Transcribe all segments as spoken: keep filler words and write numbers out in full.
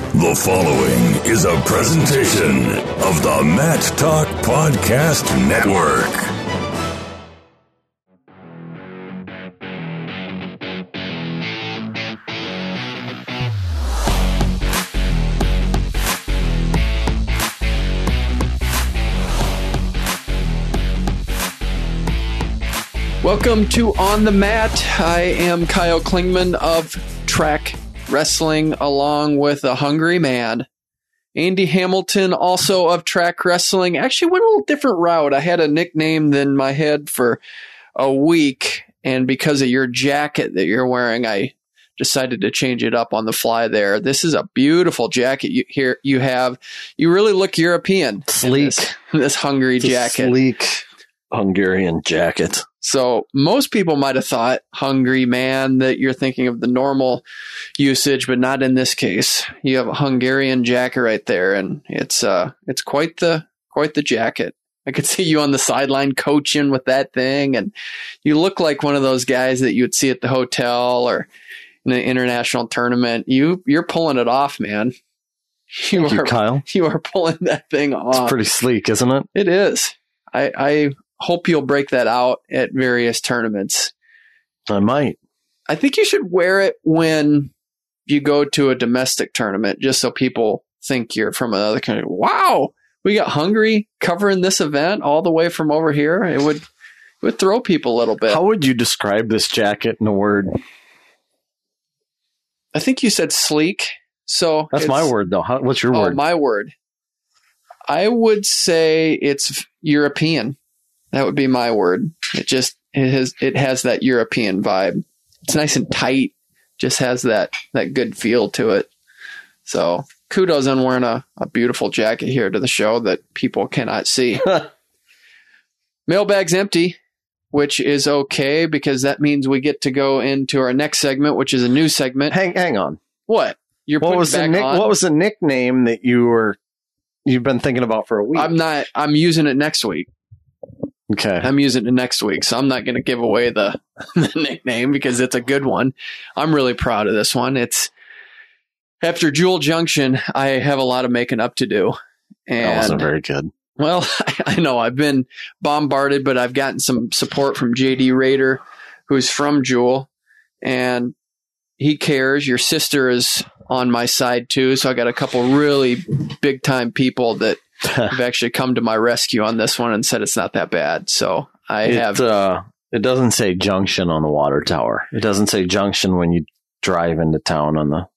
The following is a presentation of the Matt Talk Podcast Network. Welcome to On the Mat. I am Kyle Klingman of Track Wrestling, along with a hungry man. Andy Hamilton, also of Track Wrestling, actually went a little different route. I had a nickname in my head for a week, and because of your jacket that you're wearing, I decided to change it up on the fly there. This is a beautiful jacket you here you have. You really look European. Sleek. This, this hungry it's jacket. A sleek Hungarian jacket. So most people might have thought hungry man that you're thinking of the normal usage, but not in this case. You have a Hungarian jacket right there, and it's uh it's quite the quite the jacket. I could see you on the sideline coaching with that thing, and you look like one of those guys that you would see at the hotel or in an international tournament. You you're pulling it off, man. You Thank are you, Kyle. You are pulling that thing off. It's pretty sleek, isn't it? It is. I I hope you'll break that out at various tournaments. I might. I think you should wear it when you go to a domestic tournament, just so people think you're from another country. Wow, we got Hungary covering this event all the way from over here. It would it would throw people a little bit. How would you describe this jacket in a word? I think you said sleek. So that's my word, though. How, what's your oh, word? My word. I would say it's European. That would be my word. It just it has it has that European vibe. It's nice and tight. Just has that that good feel to it. So kudos on wearing a, a beautiful jacket here to the show that people cannot see. Mailbag's empty, which is okay because that means we get to go into our next segment, which is a new segment. Hang hang on. What? You're what was back the nick, on? What was the nickname that you were you've been thinking about for a week? I'm not. I'm using it next week. Okay. I'm using it next week, so I'm not going to give away the, the nickname because it's a good one. I'm really proud of this one. It's after Jewel Junction, I have a lot of making up to do. And, that wasn't very good. Well, I know I've been bombarded, but I've gotten some support from J D Rader, who's from Jewel, and he cares. Your sister is on my side too, so I got a couple really big time people that have actually come to my rescue on this one and said it's not that bad. So I it, have. Uh, it doesn't say junction on the water tower. It doesn't say junction when you drive into town on the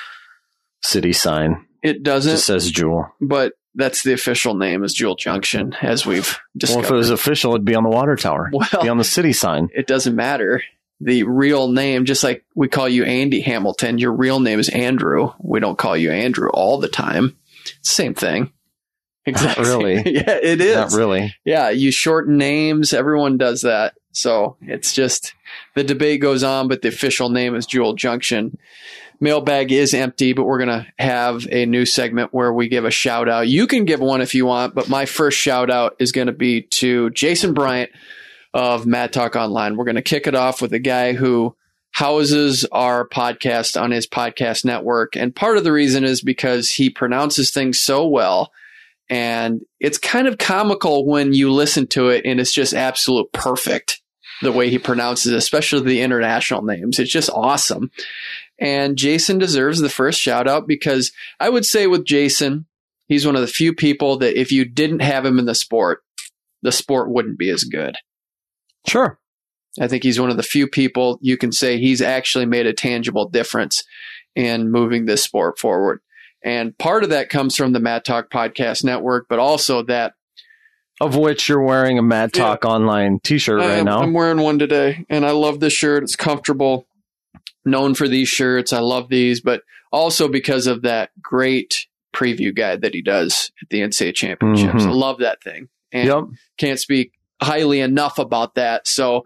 city sign. It doesn't. It just says Jewel. But that's the official name is Jewel Junction, as we've discovered. Well, if it was official, it'd be on the water tower. Well, it'd be on the city sign. It doesn't matter. The real name, just like we call you Andy Hamilton, your real name is Andrew. We don't call you Andrew all the time. Same thing. Exactly. Not really. Yeah, it is. Not really. Yeah, you shorten names. Everyone does that. So it's just the debate goes on, but the official name is Jewel Junction. Mailbag is empty, but we're going to have a new segment where we give a shout out. You can give one if you want, but my first shout out is going to be to Jason Bryant of Mad Talk Online. We're going to kick it off with a guy who houses our podcast on his podcast network. And part of the reason is because he pronounces things so well. And it's kind of comical when you listen to it and it's just absolute perfect the way he pronounces it, especially the international names. It's just awesome. And Jason deserves the first shout out because I would say with Jason, he's one of the few people that if you didn't have him in the sport, the sport wouldn't be as good. Sure. I think he's one of the few people you can say he's actually made a tangible difference in moving this sport forward. And part of that comes from the Mad Talk Podcast Network, but also that. Of which you're wearing a Mad Talk yeah. Online t-shirt right am, now. I'm wearing one today, and I love this shirt. It's comfortable. Known for these shirts. I love these, but also because of that great preview guide that he does at the N C A A Championships. Mm-hmm. I love that thing. And yep. Can't speak highly enough about that. So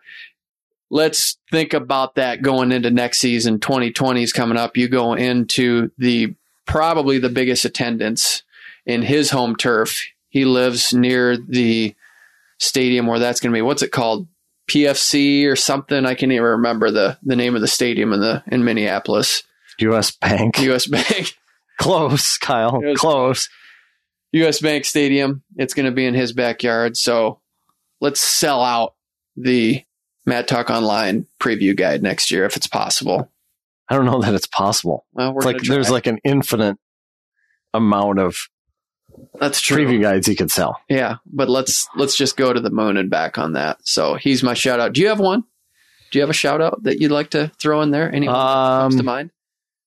let's think about that going into next season. twenty twenty is coming up. You go into the probably the biggest attendance in his home turf. He lives near the stadium where that's going to be. What's it called? P F C or something. I can't even remember the, the name of the stadium in the in Minneapolis. U S Bank. U S Bank. Close, Kyle. It was Close. U S Bank Stadium. It's going to be in his backyard. So let's sell out the Matt Talk Online preview guide next year if it's possible. I don't know that it's possible. Well, we're It's like gonna try. there's like an infinite amount of That's true. preview guides you could sell. Yeah, but let's let's just go to the moon and back on that. So he's my shout out. Do you have one? Do you have a shout out that you'd like to throw in there? Anyone that comes to Um, mind?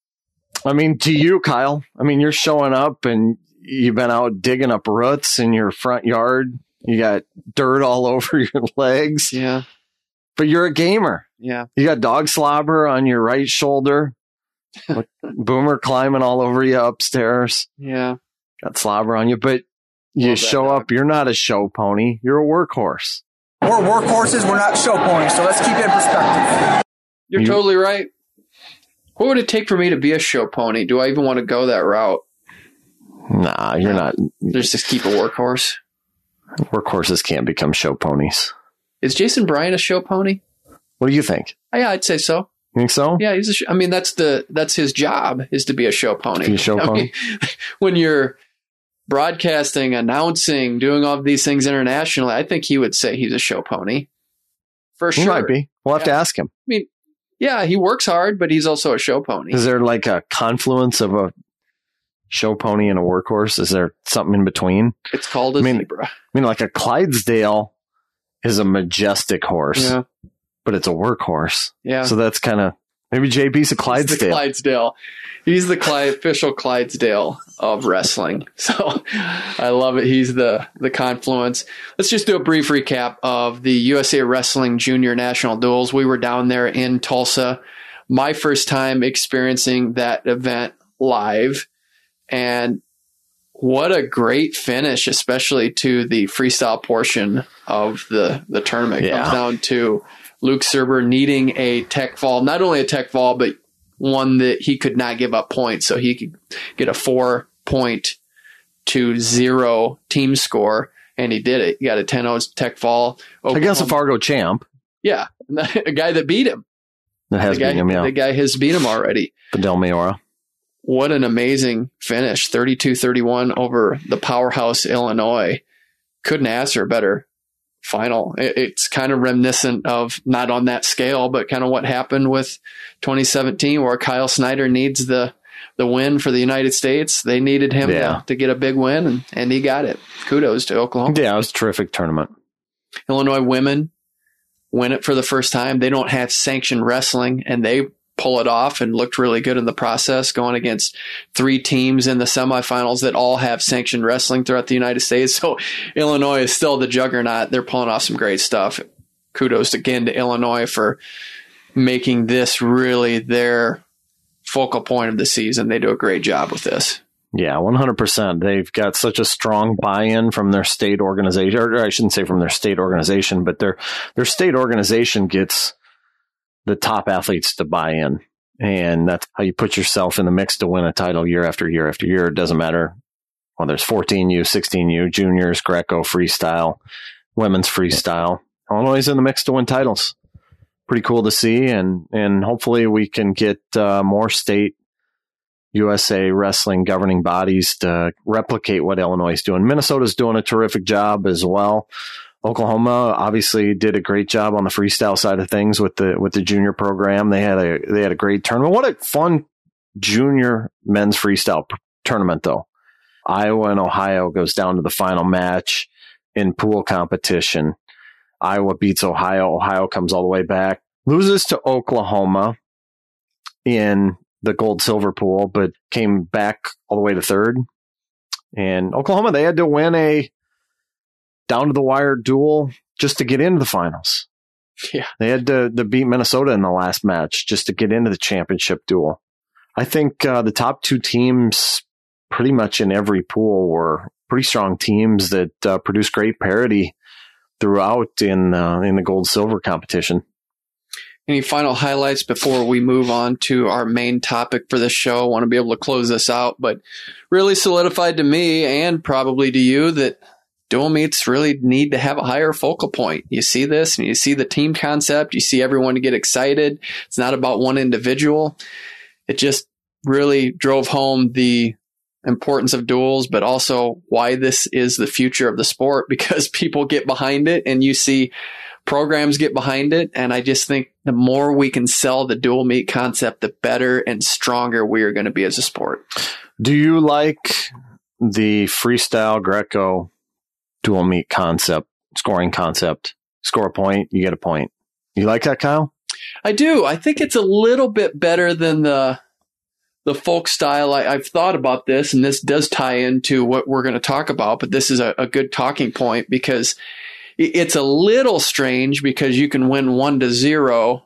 I mean, to you, Kyle. I mean, you're showing up and you've been out digging up roots in your front yard. You got dirt all over your legs, Yeah, but you're a gamer. yeah. You got dog slobber on your right shoulder. Boomer climbing all over you upstairs. Yeah. Got slobber on you, but you Love that show dog. up. You're not a show pony. You're a workhorse. We're workhorses. We're not show ponies. So let's keep it in perspective. You're You- totally right. What would it take for me to be a show pony? Do I even want to go that route? Nah, you're not. Just to keep a workhorse? Workhorses can't become show ponies. Is Jason Bryan a show pony? What do you think? Yeah, I'd say so. You think so? Yeah, he's a sh- I mean, that's the that's his job, is to be a show pony. To be a show I pony? mean, when you're broadcasting, announcing, doing all of these things internationally, I think he would say he's a show pony. For He sure. might be. We'll have to Yeah. ask him. I mean, yeah, he works hard, but he's also a show pony. Is there like a confluence of a show pony and a workhorse? Is there something in between? It's called a I mean, zebra. I mean, like a Clydesdale is a majestic horse, Yeah, but it's a workhorse. yeah. So that's kind of maybe J B's a He's the Clydesdale. Clydesdale. He's the Cly- official Clydesdale of wrestling. So I love it. He's the, the confluence. Let's just do a brief recap of the U S A Wrestling Junior National Duels. We were down there in Tulsa. My first time experiencing that event live. And what a great finish, especially to the freestyle portion of the, the tournament. It Yeah. comes down to Luke Serber needing a tech fall, not only a tech fall, but one that he could not give up points. So he could get a four point to zero team score. And he did it. He got a ten oh tech fall. Against a Oklahoma- Fargo champ Yeah. A guy that beat him. that has the guy, beaten him, yeah. the guy has beat him already. Fidel Mayora. What an amazing finish. thirty-two thirty-one over the powerhouse Illinois. Couldn't ask for a better final. It, it's kind of reminiscent of, not on that scale, but kind of what happened with twenty seventeen, where Kyle Snyder needs the the win for the United States. They needed him Yeah. to, to get a big win, and, and he got it. Kudos to Oklahoma. Yeah, it was a terrific tournament. Illinois women win it for the first time. They don't have sanctioned wrestling, and they pull it off and looked really good in the process, going against three teams in the semifinals that all have sanctioned wrestling throughout the United States. So Illinois is still the juggernaut. They're pulling off some great stuff. Kudos again to Illinois for making this really their focal point of the season. They do a great job with this. Yeah, one hundred percent. They've got such a strong buy-in from their state organization, or I shouldn't say from their state organization, but their their state organization gets the top athletes to buy in. And that's how you put yourself in the mix to win a title year after year after year. It doesn't matter whether it's fourteen U, sixteen U, juniors, Greco, freestyle, women's freestyle. Illinois is in the mix to win titles. Pretty cool to see. And, and hopefully we can get uh, more state U S A wrestling governing bodies to replicate what Illinois is doing. Minnesota's doing a terrific job as well. Oklahoma obviously did a great job on the freestyle side of things with the with the junior program. They had a they had a great tournament. What a fun junior men's freestyle p- tournament though. Iowa and Ohio goes down to the final match in pool competition. Iowa beats Ohio. Ohio comes all the way back, loses to Oklahoma in the gold silver pool, but came back all the way to third. And Oklahoma, they had to win a down to the wire duel just to get into the finals. Yeah. They had to, to beat Minnesota in the last match just to get into the championship duel. I think uh, the top two teams pretty much in every pool were pretty strong teams that uh, produced great parity throughout in uh, in the gold silver competition. Any final highlights before we move on to our main topic for this show? I want to be able to close this out, but really solidified to me and probably to you that dual meets really need to have a higher focal point. You see this and you see the team concept. You see everyone get excited. It's not about one individual. It just really drove home the importance of duels, but also why this is the future of the sport, because people get behind it and you see programs get behind it. And I just think the more we can sell the dual meet concept, the better and stronger we are going to be as a sport. Do you like the freestyle Greco dual meet concept, scoring concept? Score a point, you get a point. You like that, Kyle? I do. I think it's a little bit better than the the folk style. I, I've thought about this, and this does tie into what we're going to talk about, but this is a, a good talking point because it, it's a little strange because you can win one to zero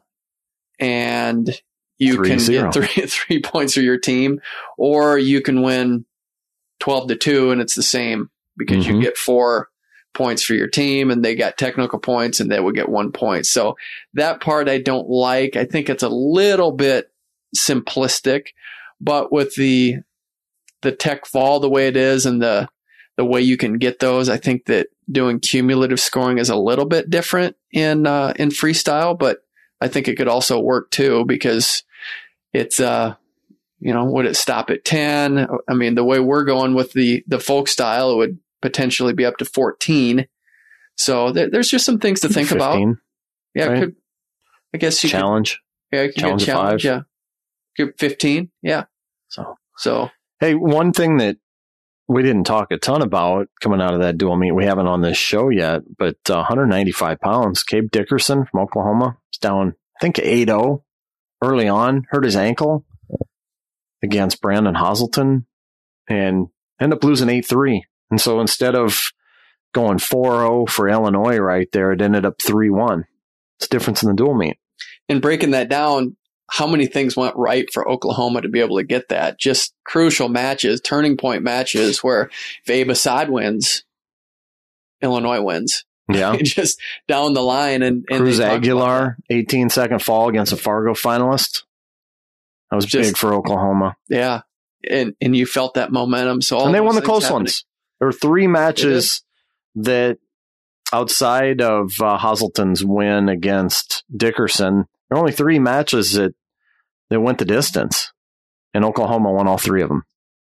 and you Three can zero. get three, three points for your team, or you can win twelve to two and it's the same because Mm-hmm. you get four points for your team and they got technical points and they would get one point. So that part I don't like. I think it's a little bit simplistic, but with the the tech fall the way it is and the the way you can get those, I think that doing cumulative scoring is a little bit different in uh, in freestyle, but I think it could also work too because it's uh you know, would it stop at ten? I mean, the way we're going with the the folk style, it would potentially be up to fourteen. So there, there's just some things to think fifteen, about. Yeah, right? could, I guess you challenge. could. Yeah, you could Challenge get at challenge. five. Yeah, Could- fifteen. Yeah. So, So hey, one thing that we didn't talk a ton about coming out of that dual meet, we haven't on this show yet, but uh, one hundred ninety-five pounds, Cabe Dickerson from Oklahoma is down, I think eight oh early on, hurt his ankle against Brandon Hazelton and ended up losing eight three. And so instead of going four oh for Illinois right there, it ended up three one. It's the difference in the dual meet. and breaking that down, how many things went right for Oklahoma to be able to get that? Just crucial matches, turning point matches where if Abe Assad wins, Illinois wins. Yeah. Just down the line. And, and Cruz they talked about Aguilar, eighteen second fall against a Fargo finalist. That was Just- big for Oklahoma. that. Yeah. And and you felt that momentum. So all And they those won the things close happening. ones. There were three matches that outside of uh, Hazelton's win against Dickerson, there were only three matches that, that went the distance. And Oklahoma won all three of them.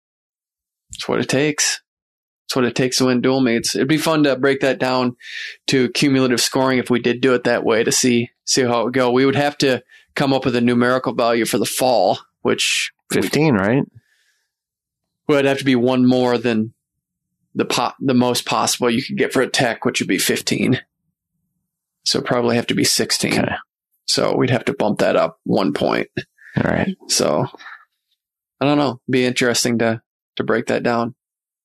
That's what it takes. That's what it takes to win dual meets. It'd be fun to break that down to cumulative scoring if we did do it that way to see see how it would go. We would have to come up with a numerical value for the fall, which fifteen, right? would have to be one more than the po- the most possible you could get for a tech, which would be fifteen. So probably have to be sixteen. Okay. So we'd have to bump that up one point. All right. So I don't know. Be interesting to to break that down.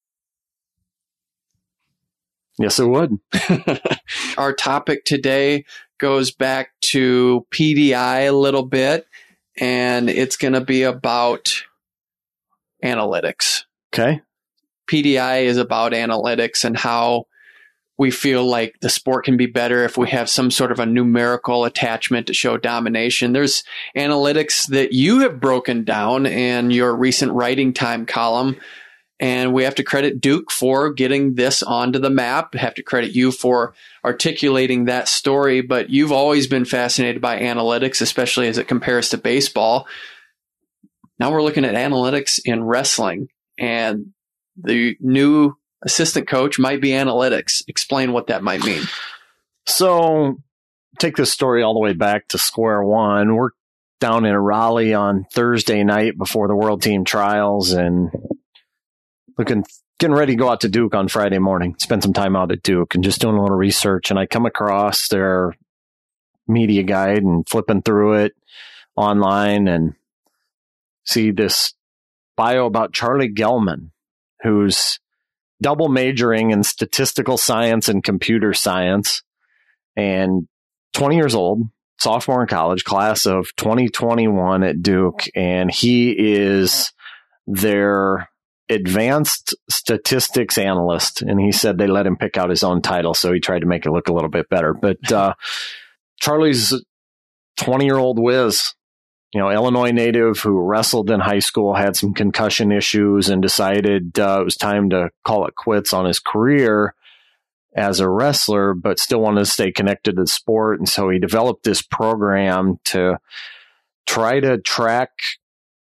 Yes, it would. Our topic today goes back to P D I a little bit, and it's going to be about analytics. Okay. P D I is about analytics and how we feel like the sport can be better if we have some sort of a numerical attachment to show domination. There's analytics that you have broken down in your recent writing time column. And we have to credit Duke for getting this onto the map. We have to credit you for articulating that story. But you've always been fascinated by analytics, especially as it compares to baseball. Now we're looking at analytics in wrestling. And the new assistant coach might be analytics. Explain what that might mean. So take this story all the way back to square one. We're down in Raleigh on Thursday night before the World Team Trials and looking, getting ready to go out to Duke on Friday morning, spend some time out at Duke and just doing a little research. And I come across their media guide and flipping through it online and see this bio about Charlie Gelman, who's double majoring in statistical science and computer science and twenty years old, sophomore in college, class of twenty twenty-one at Duke. And he is their advanced statistics analyst. And he said they let him pick out his own title. So he tried to make it look a little bit better. But uh, Charlie's twenty year old whiz, you know, Illinois native who wrestled in high school, had some concussion issues and decided uh, it was time to call it quits on his career as a wrestler, but still wanted to stay connected to the sport. And so he developed this program to try to track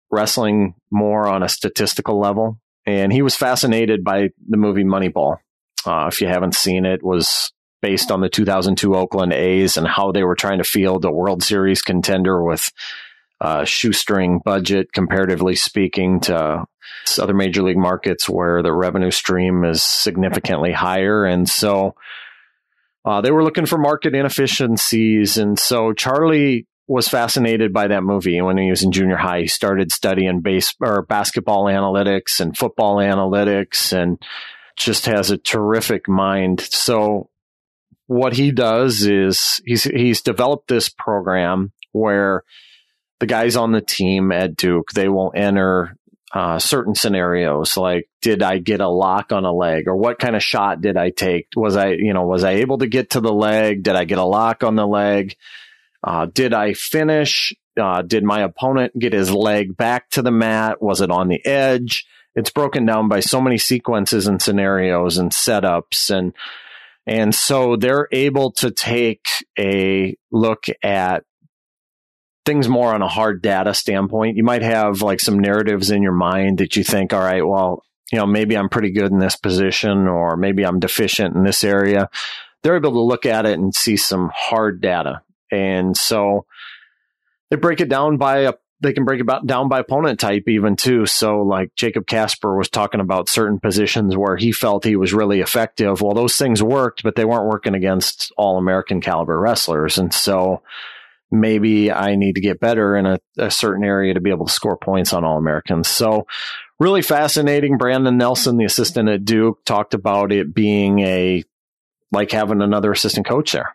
wrestling more on a statistical level. And he was fascinated by the movie Moneyball. Uh, if you haven't seen it, it was based on the two thousand two Oakland A's and how they were trying to field a World Series contender with a shoestring budget, comparatively speaking, to other major league markets where the revenue stream is significantly higher. And so uh, they were looking for market inefficiencies. And so Charlie was fascinated by that movie. When he was in junior high, he started studying base or basketball analytics and football analytics, and just has a terrific mind. So what he does is he's he's developed this program where the guys on the team at Duke, they will enter uh, certain scenarios like, did I get a lock on a leg, or what kind of shot did I take? Was I, you know, was I able to get to the leg? Did I get a lock on the leg? Uh, did I finish? Uh, did my opponent get his leg back to the mat? Was it on the edge? It's broken down by so many sequences and scenarios and setups. And, and so they're able to take a look at things more on a hard data standpoint. You might have like some narratives in your mind that you think, all right, well, you know, maybe I'm pretty good in this position, or maybe I'm deficient in this area. They're able to look at it and see some hard data. And so they break it down by a, they can break it down by opponent type even too. So like Jacob Casper was talking about certain positions where he felt he was really effective. Well, those things worked, but they weren't working against all American caliber wrestlers. And so maybe I need to get better in a, a certain area to be able to score points on all Americans. So really fascinating. Brandon Nelson, the assistant at Duke, talked about it being a, like having another assistant coach there.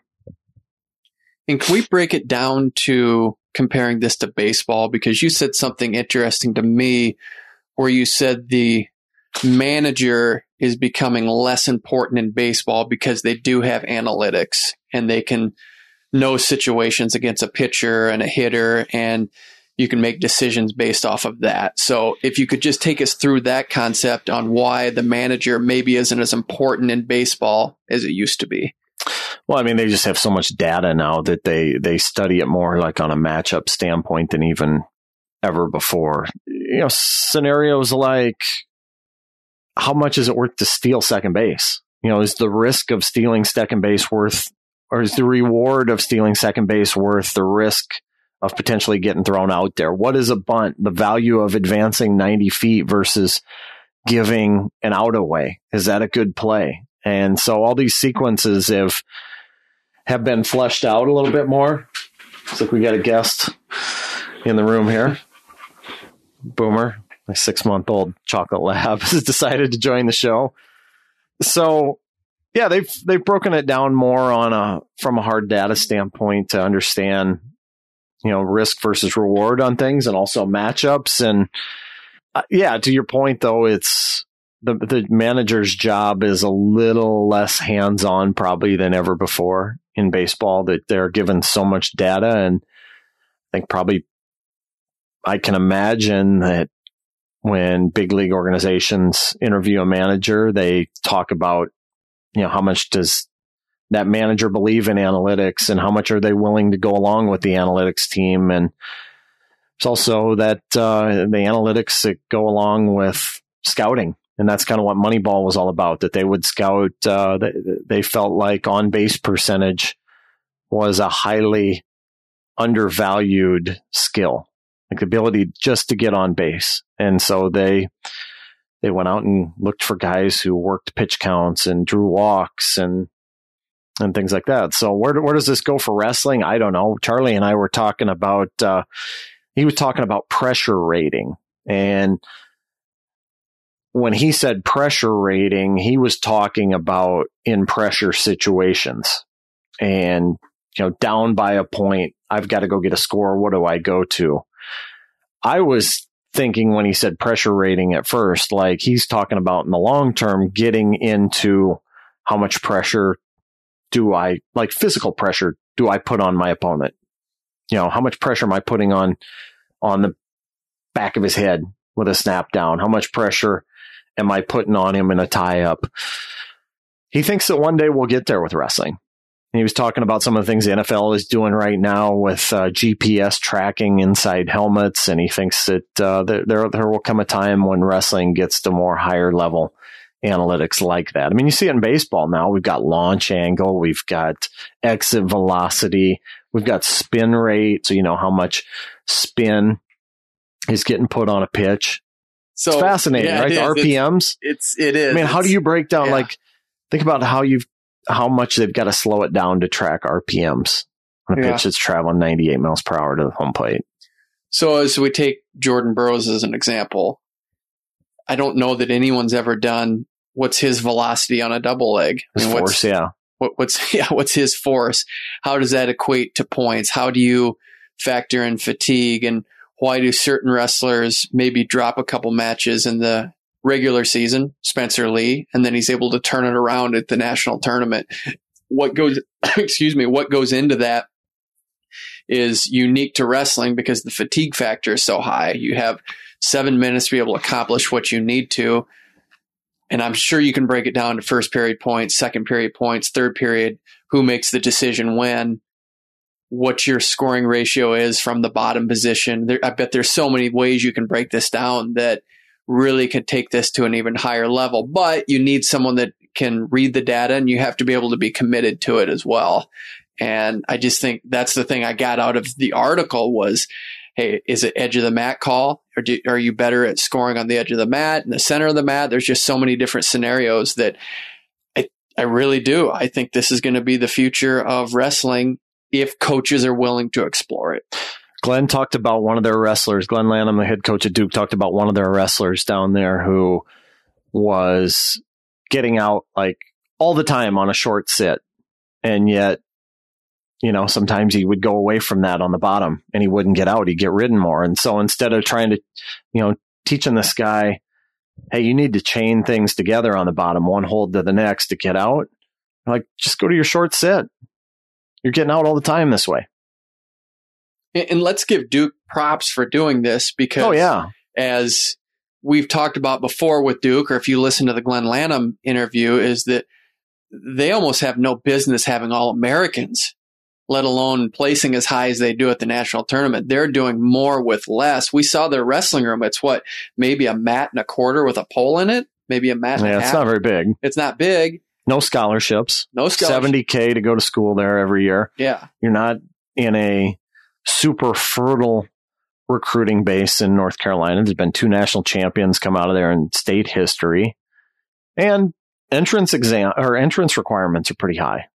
And can we break it down to comparing this to baseball? Because you said something interesting to me where you said the manager is becoming less important in baseball because they do have analytics and they can know situations against a pitcher and a hitter, and you can make decisions based off of that. So if you could just take us through that concept on why the manager maybe isn't as important in baseball as it used to be. Well, I mean, they just have so much data now that they, they study it more like on a matchup standpoint than even ever before. You know, scenarios like, how much is it worth to steal second base? You know, is the risk of stealing second base worth, or is the reward of stealing second base worth the risk of potentially getting thrown out there? What is a bunt? The value of advancing ninety feet versus giving an out away. Is that a good play? And so all these sequences have have been fleshed out a little bit more. Looks like we got a guest in the room here. Boomer, my six-month-old chocolate lab, has decided to join the show. So, yeah, they've they've broken it down more on a from a hard data standpoint to understand, you know, risk versus reward on things, and also matchups. And uh, yeah, to your point though, it's the the manager's job is a little less hands-on probably than ever before in baseball, that they're given so much data. And I think probably I can imagine that when big league organizations interview a manager, they talk about, you know, how much does that manager believe in analytics and how much are they willing to go along with the analytics team. And it's also that uh, the analytics that go along with scouting. And that's kind of what Moneyball was all about, that they would scout. Uh, they, they felt like on-base percentage was a highly undervalued skill, like the ability just to get on base. And so they they went out and looked for guys who worked pitch counts and drew walks and and things like that. So where where does this go for wrestling? I don't know. Charlie and I were talking about, uh, he was talking about pressure rating. And when he said pressure rating, he was talking about in pressure situations. And, you know, down by a point, I've got to go get a score. What do I go to? I was thinking when he said pressure rating at first, like he's talking about in the long term, getting into how much pressure do I, like physical pressure, do I put on my opponent? You know, how much pressure am I putting on, on the back of his head with a snap down? How much pressure am I putting on him in a tie up? He thinks that one day we'll get there with wrestling. He was talking about some of the things the N F L is doing right now with uh, G P S tracking inside helmets, and he thinks that uh, there, there there will come a time when wrestling gets to more higher level analytics like that. I mean, you see it in baseball now. We've got launch angle, we've got exit velocity, we've got spin rate, so you know how much spin is getting put on a pitch. So it's fascinating, yeah, right? it The R P Ms. It's, it's it is. I mean, how it's, do you break down? yeah. Like, think about how you've how much they've got to slow it down to track R P Ms on a Yeah. pitch that's traveling ninety-eight miles per hour to the home plate. So as we take Jordan Burroughs as an example, I don't know that anyone's ever done what's his velocity on a double leg. I His mean, force, what's, yeah. what, what's yeah, what's his force? How does that equate to points? How do you factor in fatigue, and why do certain wrestlers maybe drop a couple matches in the regular season, Spencer Lee, and then he's able to turn it around at the national tournament? What goes, excuse me, what goes into that is unique to wrestling because the fatigue factor is so high. You have seven minutes to be able to accomplish what you need to. And I'm sure you can break it down to first period points, second period points, third period, who makes the decision when, what your scoring ratio is from the bottom position. There, I bet there's so many ways you can break this down that really could take this to an even higher level. But you need someone that can read the data, and you have to be able to be committed to it as well. And I just think that's the thing I got out of the article was, hey, is it edge of the mat call? Or do, are you better at scoring on the edge of the mat, in the center of the mat? There's just so many different scenarios that I, I really do. I think this is going to be the future of wrestling if coaches are willing to explore it. Glenn talked about one of their wrestlers. Glenn Lanham, the head coach at Duke, talked about one of their wrestlers down there who was getting out like all the time on a short sit. And yet, you know, sometimes he would go away from that on the bottom and he wouldn't get out. He'd get ridden more. And so instead of trying to, you know, teaching this guy, hey, you need to chain things together on the bottom, one hold to the next to get out, like, just go to your short sit. You're getting out all the time this way. And let's give Duke props for doing this because, oh, yeah. as we've talked about before with Duke, or if you listen to the Glenn Lanham interview, is that they almost have no business having all Americans, let alone placing as high as they do at the national tournament. They're doing more with less. We saw their wrestling room. It's what, maybe a mat and a quarter with a pole in it, maybe a mat and Yeah, a it's half. not very big. It's not big. No scholarships. No scholarships. seventy K to go to school there every year. Yeah. You're not in a super fertile recruiting base in North Carolina. There's been two national champions come out of there in state history. And entrance exam or entrance requirements are pretty high.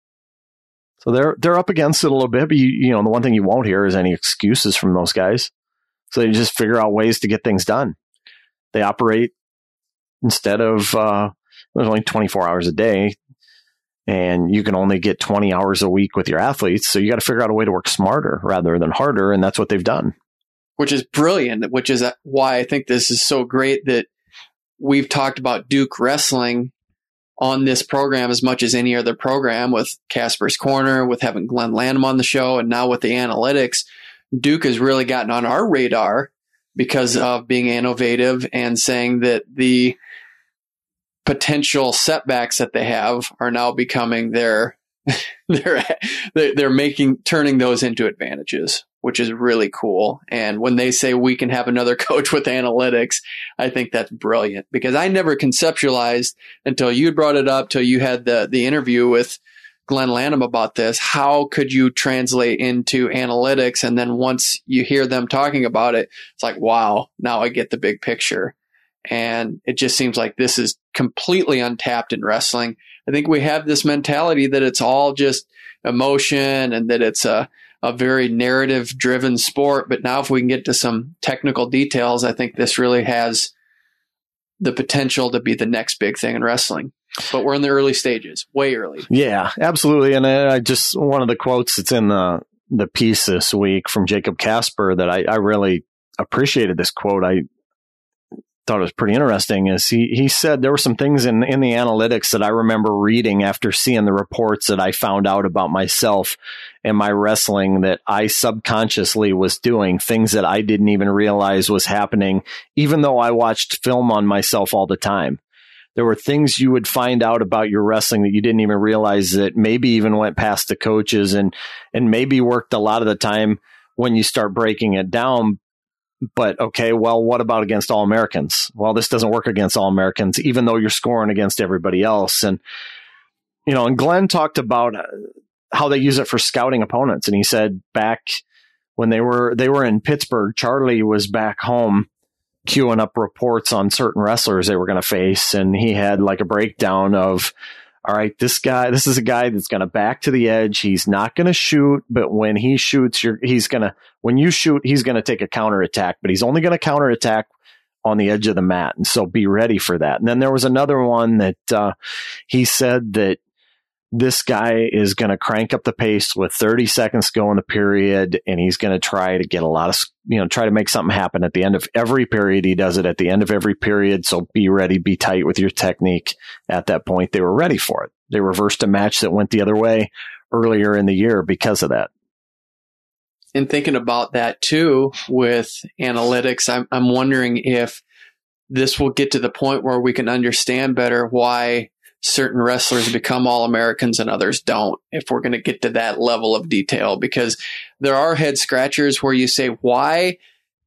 So they're they're up against it a little bit, but you, you know, the one thing you won't hear is any excuses from those guys. So they just figure out ways to get things done. They operate instead of uh, there's only twenty-four hours a day, and you can only get twenty hours a week with your athletes. So you got to figure out a way to work smarter rather than harder, and that's what they've done. Which is brilliant, which is why I think this is so great that we've talked about Duke wrestling on this program as much as any other program, with Casper's Corner, with having Glenn Lanham on the show, and now with the analytics. Duke has really gotten on our radar because of being innovative and saying that the potential setbacks that they have are now becoming their, they're, they're making, turning those into advantages, which is really cool. And when they say we can have another coach with analytics, I think that's brilliant, because I never conceptualized until you brought it up, till you had the, the interview with Glenn Lanham about this. How could you translate into analytics? And then once you hear them talking about it, it's like, wow, now I get the big picture. And it just seems like this is completely untapped in wrestling. I think we have this mentality that it's all just emotion and that it's a, a very narrative driven sport. But now if we can get to some technical details, I think this really has the potential to be the next big thing in wrestling. But we're in the early stages, way early. Yeah, absolutely. And I just, one of the quotes that's in the, the piece this week from Jacob Casper that I, I really appreciated this quote. I thought it was pretty interesting, is he, he said there were some things in, in the analytics that I remember reading after seeing the reports that I found out about myself and my wrestling that I subconsciously was doing, things that I didn't even realize was happening, even though I watched film on myself all the time. There were things you would find out about your wrestling that you didn't even realize that maybe even went past the coaches and, and maybe worked a lot of the time when you start breaking it down. But okay, well, what about against All-Americans? Well, this doesn't work against All-Americans, even though you're scoring against everybody else. And, you know, and Glenn talked about how they use it for scouting opponents. And he said back when they were, they were in Pittsburgh, Charlie was back home queuing up reports on certain wrestlers they were going to face. And he had like a breakdown of, all right, this guy, this is a guy that's going to back to the edge. He's not going to shoot, but when he shoots, you're, he's going to, when you shoot, he's going to take a counterattack, but he's only going to counterattack on the edge of the mat. And so be ready for that. And then there was another one that uh, he said that this guy is going to crank up the pace with thirty seconds to go in the period. And he's going to try to get a lot of, you know, try to make something happen at the end of every period. He does it at the end of every period. So be ready, be tight with your technique. At that point, they were ready for it. They reversed a match that went the other way earlier in the year because of that. And thinking about that too, with analytics, I'm, I'm wondering if this will get to the point where we can understand better why certain wrestlers become All-Americans and others don't, if we're going to get to that level of detail, because there are head scratchers where you say, why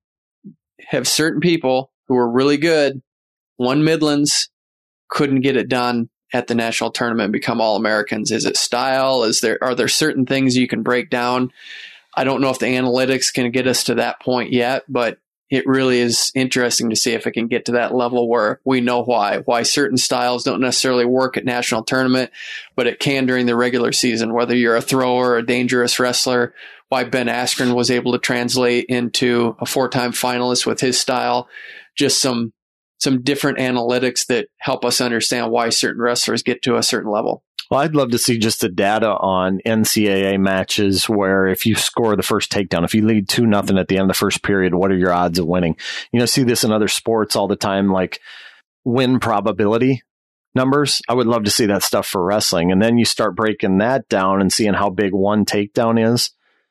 have certain people who are really good, won Midlands, couldn't get it done at the national tournament, become All-Americans? Is it style? Is there, are there certain things you can break down? I don't know if the analytics can get us to that point yet, but it really is interesting to see if it can get to that level where we know why, why certain styles don't necessarily work at national tournament, but it can during the regular season, whether you're a thrower or a dangerous wrestler, why Ben Askren was able to translate into a four-time finalist with his style, just some, some different analytics that help us understand why certain wrestlers get to a certain level. Well, I'd love to see just the data on N C double A matches where if you score the first takedown, if you lead two nothing at the end of the first period, what are your odds of winning? You know, see this in other sports all the time, like win probability numbers. I would love to see that stuff for wrestling. And then you start breaking that down and seeing how big one takedown is.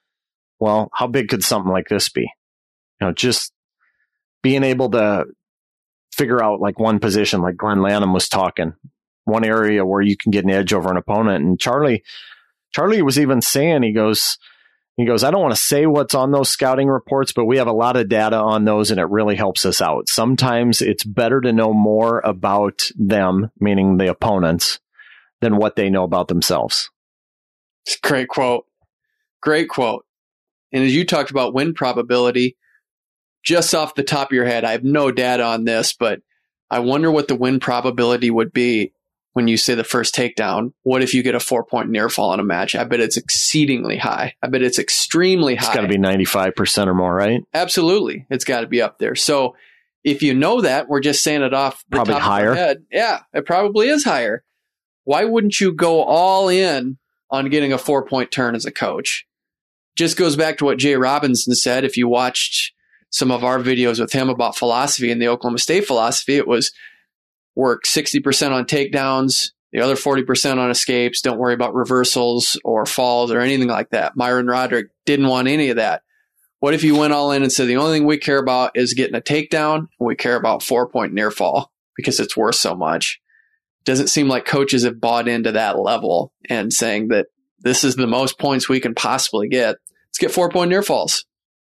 Well, how big could something like this be? You know, just being able to figure out like one position, like Glenn Lanham was talking, one area where you can get an edge over an opponent. And Charlie, Charlie was even saying, he goes, he goes, I don't want to say what's on those scouting reports, but we have a lot of data on those and it really helps us out. Sometimes it's better to know more about them, meaning the opponents, than what they know about themselves. It's a great quote. Great quote. And as you talked about win probability, just off the top of your head, I have no data on this, but I wonder what the win probability would be when you say the first takedown. What if you get a four-point near fall in a match? I bet it's exceedingly high. I bet it's extremely high. It's got to be ninety-five percent or more, right? Absolutely. It's got to be up there. So if you know that, we're just saying it off the probably top higher. of our head. Yeah, it probably is higher. Why wouldn't you go all in on getting a four-point turn as a coach? Just goes back to what Jay Robinson said. If you watched some of our videos with him about philosophy and the Oklahoma State philosophy, it was work sixty percent on takedowns, the other forty percent on escapes. Don't worry about reversals or falls or anything like that. Myron Roderick didn't want any of that. What if you went all in and said, the only thing we care about is getting a takedown, and we care about four-point near fall because it's worth so much? Doesn't seem like coaches have bought into that level and saying that this is the most points we can possibly get. Let's get four-point near falls.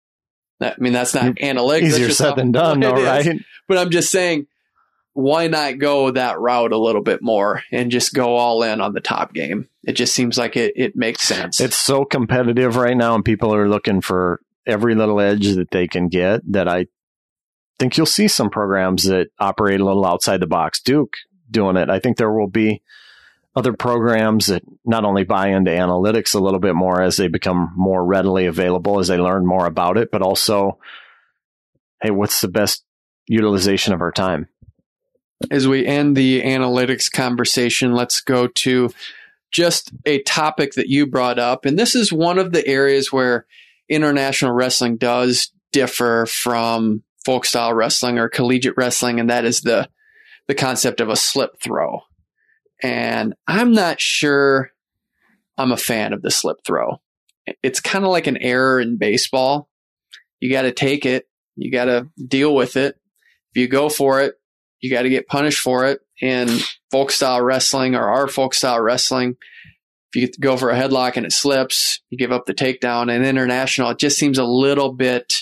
I mean, that's not analytics. Easier that's said than done, though, right? But I'm just saying, why not go that route a little bit more and just go all in on the top game? It just seems like it, it makes sense. It's so competitive right now, and people are looking for every little edge that they can get, that I think you'll see some programs that operate a little outside the box. Duke doing it. I think there will be other programs that not only buy into analytics a little bit more as they become more readily available, as they learn more about it, but also, hey, what's the best utilization of our time? As we end the analytics conversation, let's go to just a topic that you brought up. And this is one of the areas where international wrestling does differ from folk style wrestling or collegiate wrestling, and that is the, the concept of a slip throw. And I'm not sure I'm a fan of the slip throw. It's kind of like an error in baseball. You got to take it. You got to deal with it. If you go for it, you got to get punished for it. in folk style wrestling or our folk style wrestling, if you go for a headlock and it slips, you give up the takedown. And international, it just seems a little bit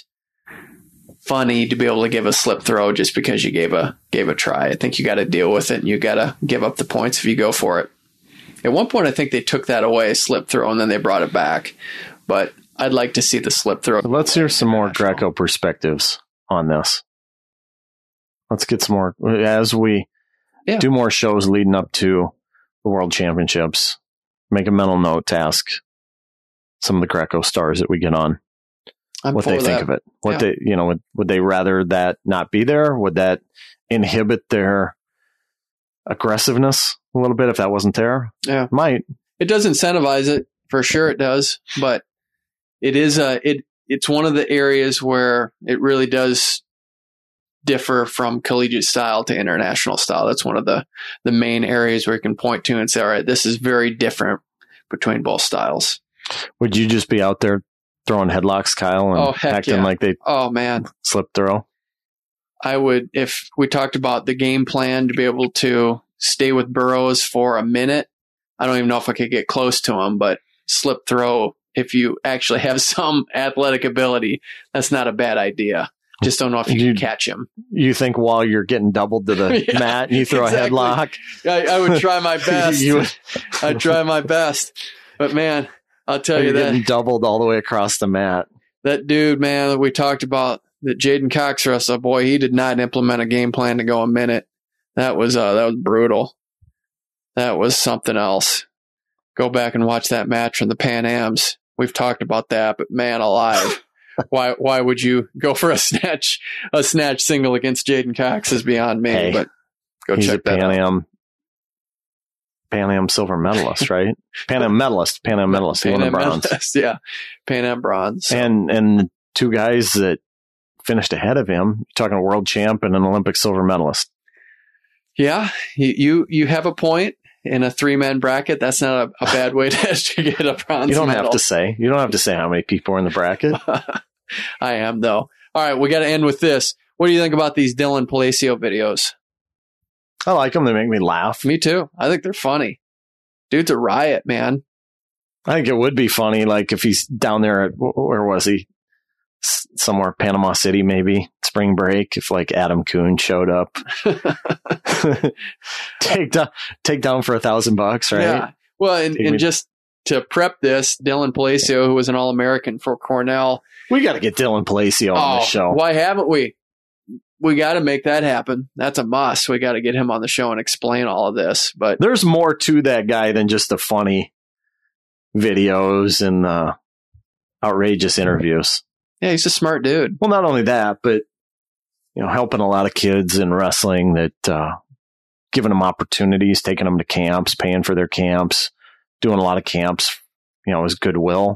funny to be able to give a slip throw just because you gave a gave a try. I think you got to deal with it and you got to give up the points if you go for it. At one point, I think they took that away, slip throw, and then they brought it back. But I'd like to see the slip throw. Let's hear some more Greco perspectives on this. Let's get some more as we yeah. do more shows leading up to the World Championships. Make a mental note to ask some of the Greco stars that we get on I'm what they that. think of it. What yeah. they, you know, would, would they rather that not be there? Would that inhibit their aggressiveness a little bit if that wasn't there? Yeah, might. It does incentivize it for sure. It does, but it is a it. It's one of the areas where it really does differ from collegiate style to international style. That's one of the, the main areas where you can point to and say, all right, this is very different between both styles. Would you just be out there throwing headlocks, Kyle, and oh, acting yeah. like they oh man slip throw? I would, if we talked about the game plan to be able to stay with Burroughs for a minute, I don't even know if I could get close to him, but slip throw, if you actually have some athletic ability, that's not a bad idea. Just don't know if you, you can catch him. You think while you're getting doubled to the yeah, mat and you throw exactly. a headlock? I, I would try my best. you would. I'd try my best. But man, I'll tell you're you that. Getting doubled all the way across the mat. That dude, man, that we talked about, that Jaden Cox wrestled, boy, he did not implement a game plan to go a minute. That was uh, that was brutal. That was something else. Go back and watch that match from the Pan Ams. We've talked about that, but man alive. Why why would you go for a snatch a snatch single against Jaden Cox is beyond me, hey, but go he's check a that Pan out. Am Pan Am silver medalist, right? Pan Am medalist, Pan Am medalist, he won a bronze. Medalist, yeah. Pan Am bronze. So. And and the two guys that finished ahead of him, you're talking a world champ and an Olympic silver medalist. Yeah, you you, you have a point. In a three-man bracket, that's not a, a bad way to, to get a bronze You don't medal. have to say. You don't have to say how many people are in the bracket. I am, though. All right, we got to end with this. What do you think about these Dylan Palacio videos? I like them. They make me laugh. Me too. I think they're funny. Dude's a riot, man. I think it would be funny, like if he's down there at, where was he? Somewhere, Panama City, maybe spring break. If like Adam Kuhn showed up, take down, take down for a thousand bucks, right? Yeah. Well, and, and just to prep this, Dylan Palacio, who was an All-American for Cornell, we got to get Dylan Palacio on oh, the show. Why haven't we? We got to make that happen. That's a must. We got to get him on the show and explain all of this. But there's more to that guy than just the funny videos and the outrageous interviews. Yeah, he's a smart dude. Well, not only that, but you know, helping a lot of kids in wrestling, that uh, giving them opportunities, taking them to camps, paying for their camps, doing a lot of camps, you know, his goodwill.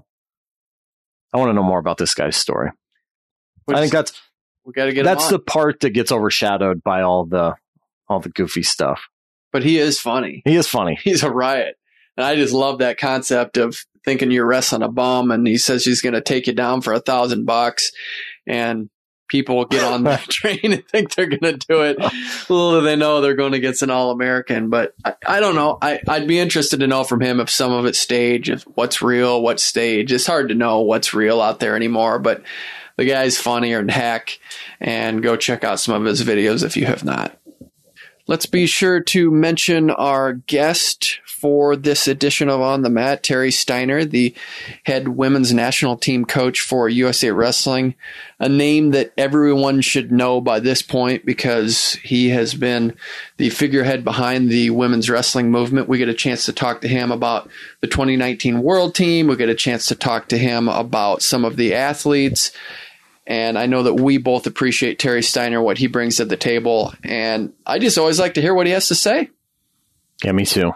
I want to know more about this guy's story. Which, I think that's we got to get. That's the part that gets overshadowed by all the all the goofy stuff. But he is funny. He is funny. He's a riot, and I just love that concept of thinking you're wrestling a bum, and he says he's going to take you down for a thousand bucks, and people get on that train and think they're going to do it. Little do they know they're going against an All-American. But I, I don't know. I, I'd be interested to know from him if some of it's stage, if what's real, what's stage. It's hard to know what's real out there anymore, but the guy's funnier than heck, and go check out some of his videos if you have not. Let's be sure to mention our guest for this edition of On the Mat, Terry Steiner, the head women's national team coach for U S A Wrestling, a name that everyone should know by this point because he has been the figurehead behind the women's wrestling movement. We get a chance to talk to him about the twenty nineteen World Team. We get a chance to talk to him about some of the athletes. And I know that we both appreciate Terry Steiner, what he brings to the table. And I just always like to hear what he has to say. Yeah, me too.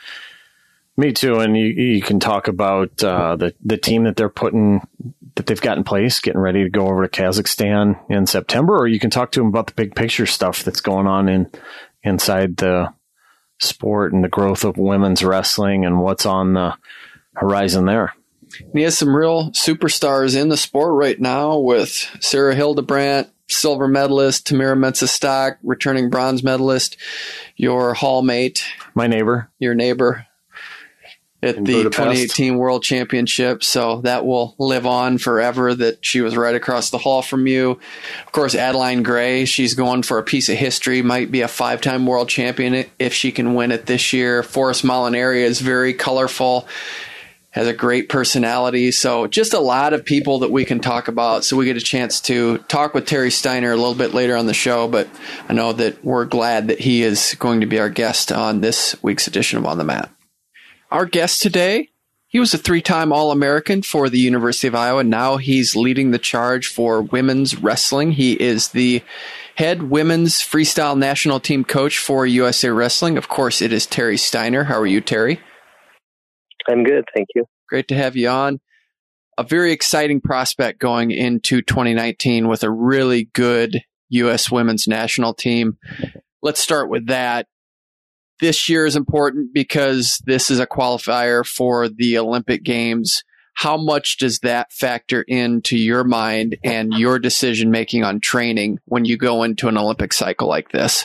Me too. And you, you can talk about uh, the, the team that they're putting, that they've got in place, getting ready to go over to Kazakhstan in September, or you can talk to them about the big picture stuff that's going on in inside the sport and the growth of women's wrestling and what's on the horizon there. He has some real superstars in the sport right now with Sarah Hildebrandt, silver medalist, Tamira Mensah-Stock, returning bronze medalist, your hallmate, my neighbor, your neighbor at in the Budapest. twenty eighteen World Championship. So that will live on forever, that she was right across the hall from you. Of course, Adeline Gray, she's going for a piece of history, might be a five-time world champion if she can win it this year. Forrest Molinari is very colorful, has a great personality. So just a lot of people that we can talk about. So we get a chance to talk with Terry Steiner a little bit later on the show, but I know that we're glad that he is going to be our guest on this week's edition of On the Mat. Our guest today, he was a three-time All-American for the University of Iowa. Now he's leading the charge for women's wrestling. He is the head women's freestyle national team coach for U S A Wrestling. Of course, it is Terry Steiner. How are you, Terry? I'm good, thank you. Great to have you on. A very exciting prospect going into twenty nineteen with a really good U S women's national team. Let's start with that. This year is important because this is a qualifier for the Olympic Games. How much does that factor into your mind and your decision-making on training when you go into an Olympic cycle like this?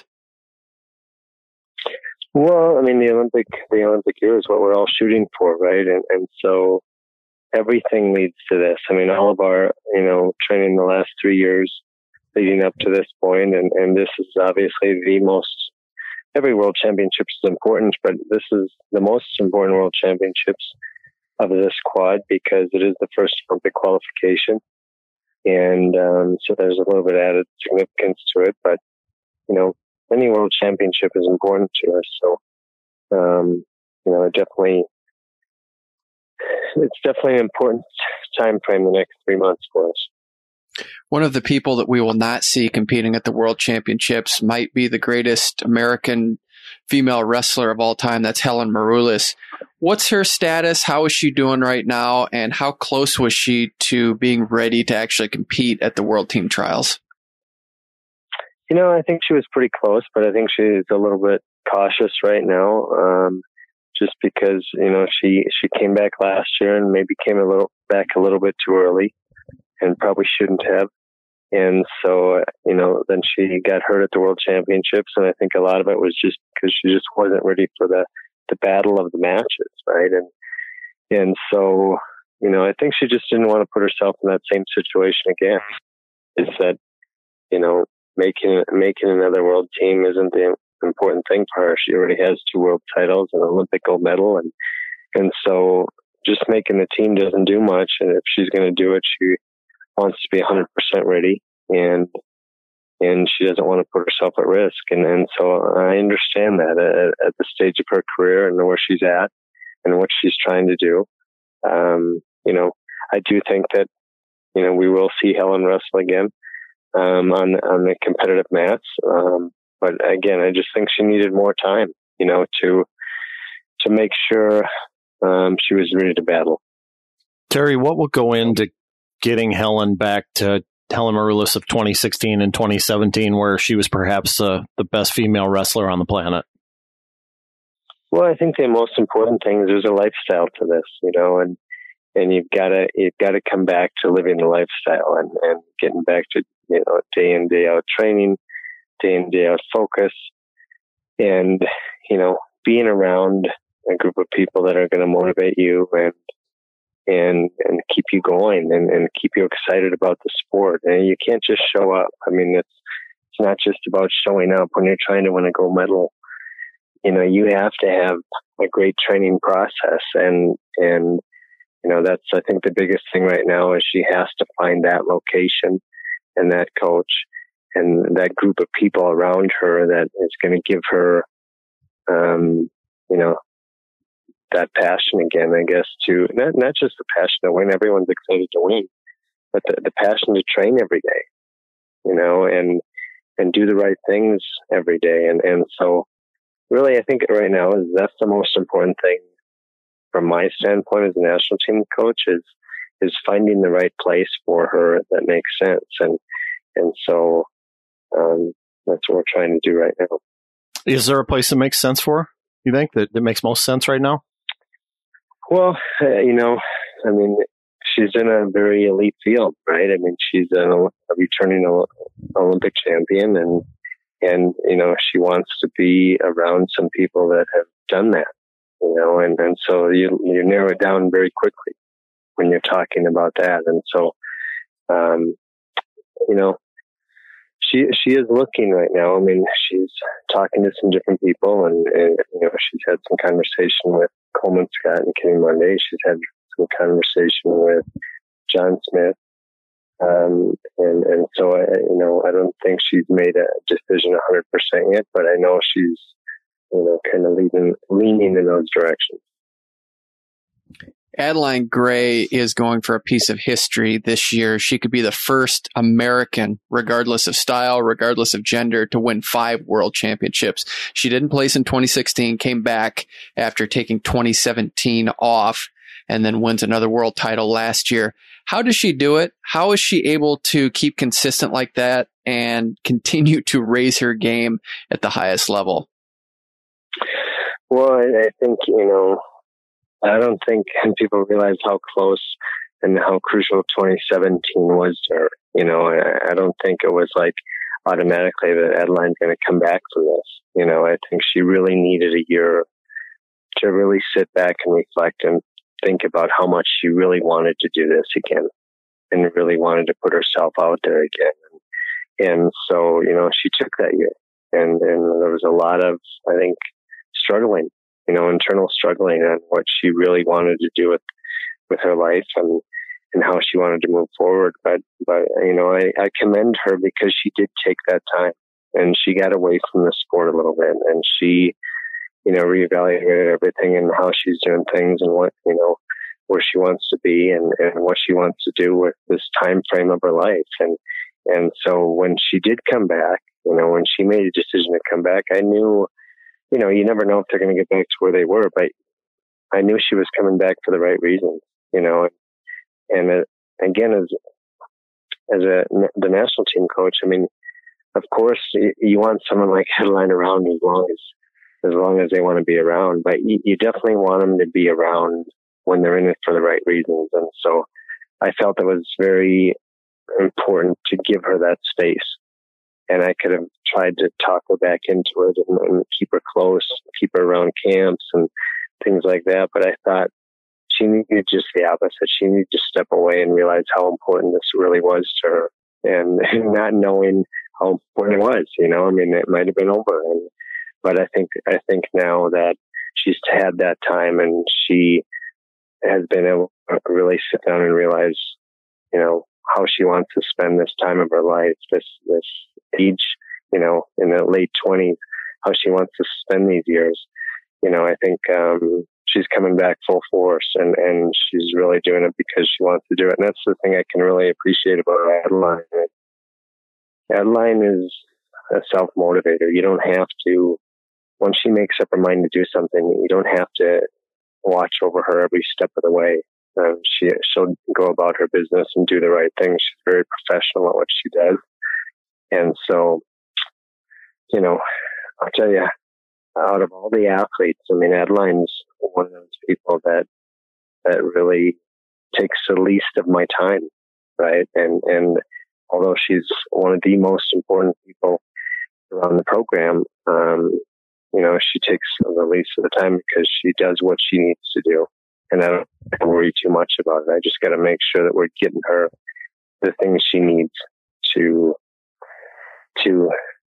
Well, I mean, the Olympic the Olympic year is what we're all shooting for, right? And and so everything leads to this. I mean, all of our, you know, training the last three years leading up to this point, and, and this is obviously the most, every world championship is important, but this is the most important world championships of this quad because it is the first Olympic qualification. And um, so there's a little bit added significance to it, but, you know, any world championship is important to us. So, um, you know, it definitely, it's definitely an important time frame the next three months for us. One of the people that we will not see competing at the World Championships might be the greatest American female wrestler of all time. That's Helen Maroulis. What's her status? How is she doing right now? And how close was she to being ready to actually compete at the World Team Trials? You know, I think she was pretty close, but I think she's a little bit cautious right now, um, just because, you know, she, she came back last year and maybe came a little back a little bit too early and probably shouldn't have. And so, you know, then she got hurt at the World Championships, and I think a lot of it was just because she just wasn't ready for the, the battle of the matches, right? And and so, you know, I think she just didn't want to put herself in that same situation again. Is that, you know, making making another world team isn't the important thing for her. She already has two world titles, an Olympic gold medal, and and so just making the team doesn't do much. And if she's going to do it, she wants to be one hundred percent ready, and and she doesn't want to put herself at risk. And, and so I understand that at, at the stage of her career and where she's at and what she's trying to do. Um, you know, I do think that, you know, we will see Helen wrestle again um, on, on the competitive mats. Um, but again, I just think she needed more time, you know, to, to make sure um, she was ready to battle. Terry, what will go into getting Helen back to Helen Maroulis of twenty sixteen and twenty seventeen, where she was perhaps uh, the best female wrestler on the planet? Well, I think the most important thing is there's a lifestyle to this, you know, and and you've got to you've got to come back to living the lifestyle and, and getting back to, you know, day in, day out training, day in, day out focus, and, you know, being around a group of people that are going to motivate you and and and keep you going and, and keep you excited about the sport. And you can't just show up. I mean, it's it's not just about showing up when you're trying to win a gold medal. You know, you have to have a great training process, and and you know, that's, I think, the biggest thing right now is she has to find that location and that coach and that group of people around her that is going to give her, um, you know, that passion again, I guess, to not, not just the passion to win. Everyone's excited to win, but the, the passion to train every day, you know, and, and do the right things every day. And, and so really, I think right now is that's the most important thing from my standpoint as a national team coach is, is finding the right place for her that makes sense. And, and so, um, that's what we're trying to do right now. Is there a place that makes sense for her? You think that, that makes most sense right now? Well, uh, you know, I mean, she's in a very elite field, right? I mean, she's a, a returning Olympic champion, and and you know, she wants to be around some people that have done that, you know, and and so you you narrow it down very quickly when you're talking about that, and so um, you know. She she is looking right now. I mean, she's talking to some different people, and, and you know, she's had some conversation with Coleman Scott and Kenny Monday. She's had some conversation with John Smith, um, and and so I, you know, I don't think she's made a decision a hundred percent yet, but I know she's, you know, kind of leaning leaning in those directions. Adeline Gray is going for a piece of history this year. She could be the first American, regardless of style, regardless of gender, to win five world championships. She didn't place in twenty sixteen, came back after taking twenty seventeen off, and then wins another world title last year. How does she do it? How is she able to keep consistent like that and continue to raise her game at the highest level? Well, I, I think, you know, I don't think people realize how close and how crucial twenty seventeen was to her. You know, I, I don't think it was like automatically that Adeline's going to come back from this. You know, I think she really needed a year to really sit back and reflect and think about how much she really wanted to do this again and really wanted to put herself out there again. And, and so, you know, she took that year, and, and there was a lot of, I think, struggling. You know, internal struggling on what she really wanted to do with, with her life and, and how she wanted to move forward. But, but, you know, I, I commend her because she did take that time, and she got away from the sport a little bit, and she, you know, reevaluated everything and how she's doing things and what, you know, where she wants to be and, and what she wants to do with this time frame of her life. And, and so when she did come back, you know, when she made a decision to come back, I knew, you know, you never know if they're going to get back to where they were, but I knew she was coming back for the right reasons, you know. And uh, again, as as a the national team coach, I mean, of course, you, you want someone like Adeline around as long as as long as they want to be around, but you, you definitely want them to be around when they're in it for the right reasons. And so, I felt it was very important to give her that space. And I could have tried to talk her back into it and, and keep her close, keep her around camps and things like that. But I thought she needed just the opposite. She needed to step away and realize how important this really was to her, and, and not knowing how important it was. You know, I mean, it might have been over, and, but I think I think now that she's had that time and she has been able to really sit down and realize, you know, how she wants to spend this time of her life, this this age, you know, in the late twenties, how she wants to spend these years. You know, I think um, she's coming back full force, and, and she's really doing it because she wants to do it. And that's the thing I can really appreciate about Adeline. Adeline is a self-motivator. You don't have to, once she makes up her mind to do something, you don't have to watch over her every step of the way. Um, she, she'll go about her business and do the right thing. She's very professional at what she does. And so, you know, I'll tell you, out of all the athletes, I mean, Adeline's one of those people that, that really takes the least of my time, right? And, and although she's one of the most important people around the program, um, you know, she takes the least of the time because she does what she needs to do. And I don't worry too much about it. I just got to make sure that we're getting her the things she needs to to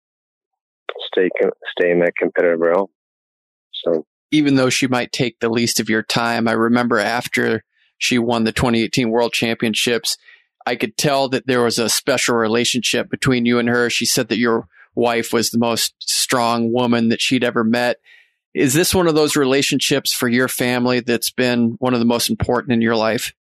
stay stay in that competitive realm. So, even though she might take the least of your time, I remember after she won the twenty eighteen World Championships, I could tell that there was a special relationship between you and her. She said that your wife was the most strong woman that she'd ever met. Is this one of those relationships for your family that's been one of the most important in your life?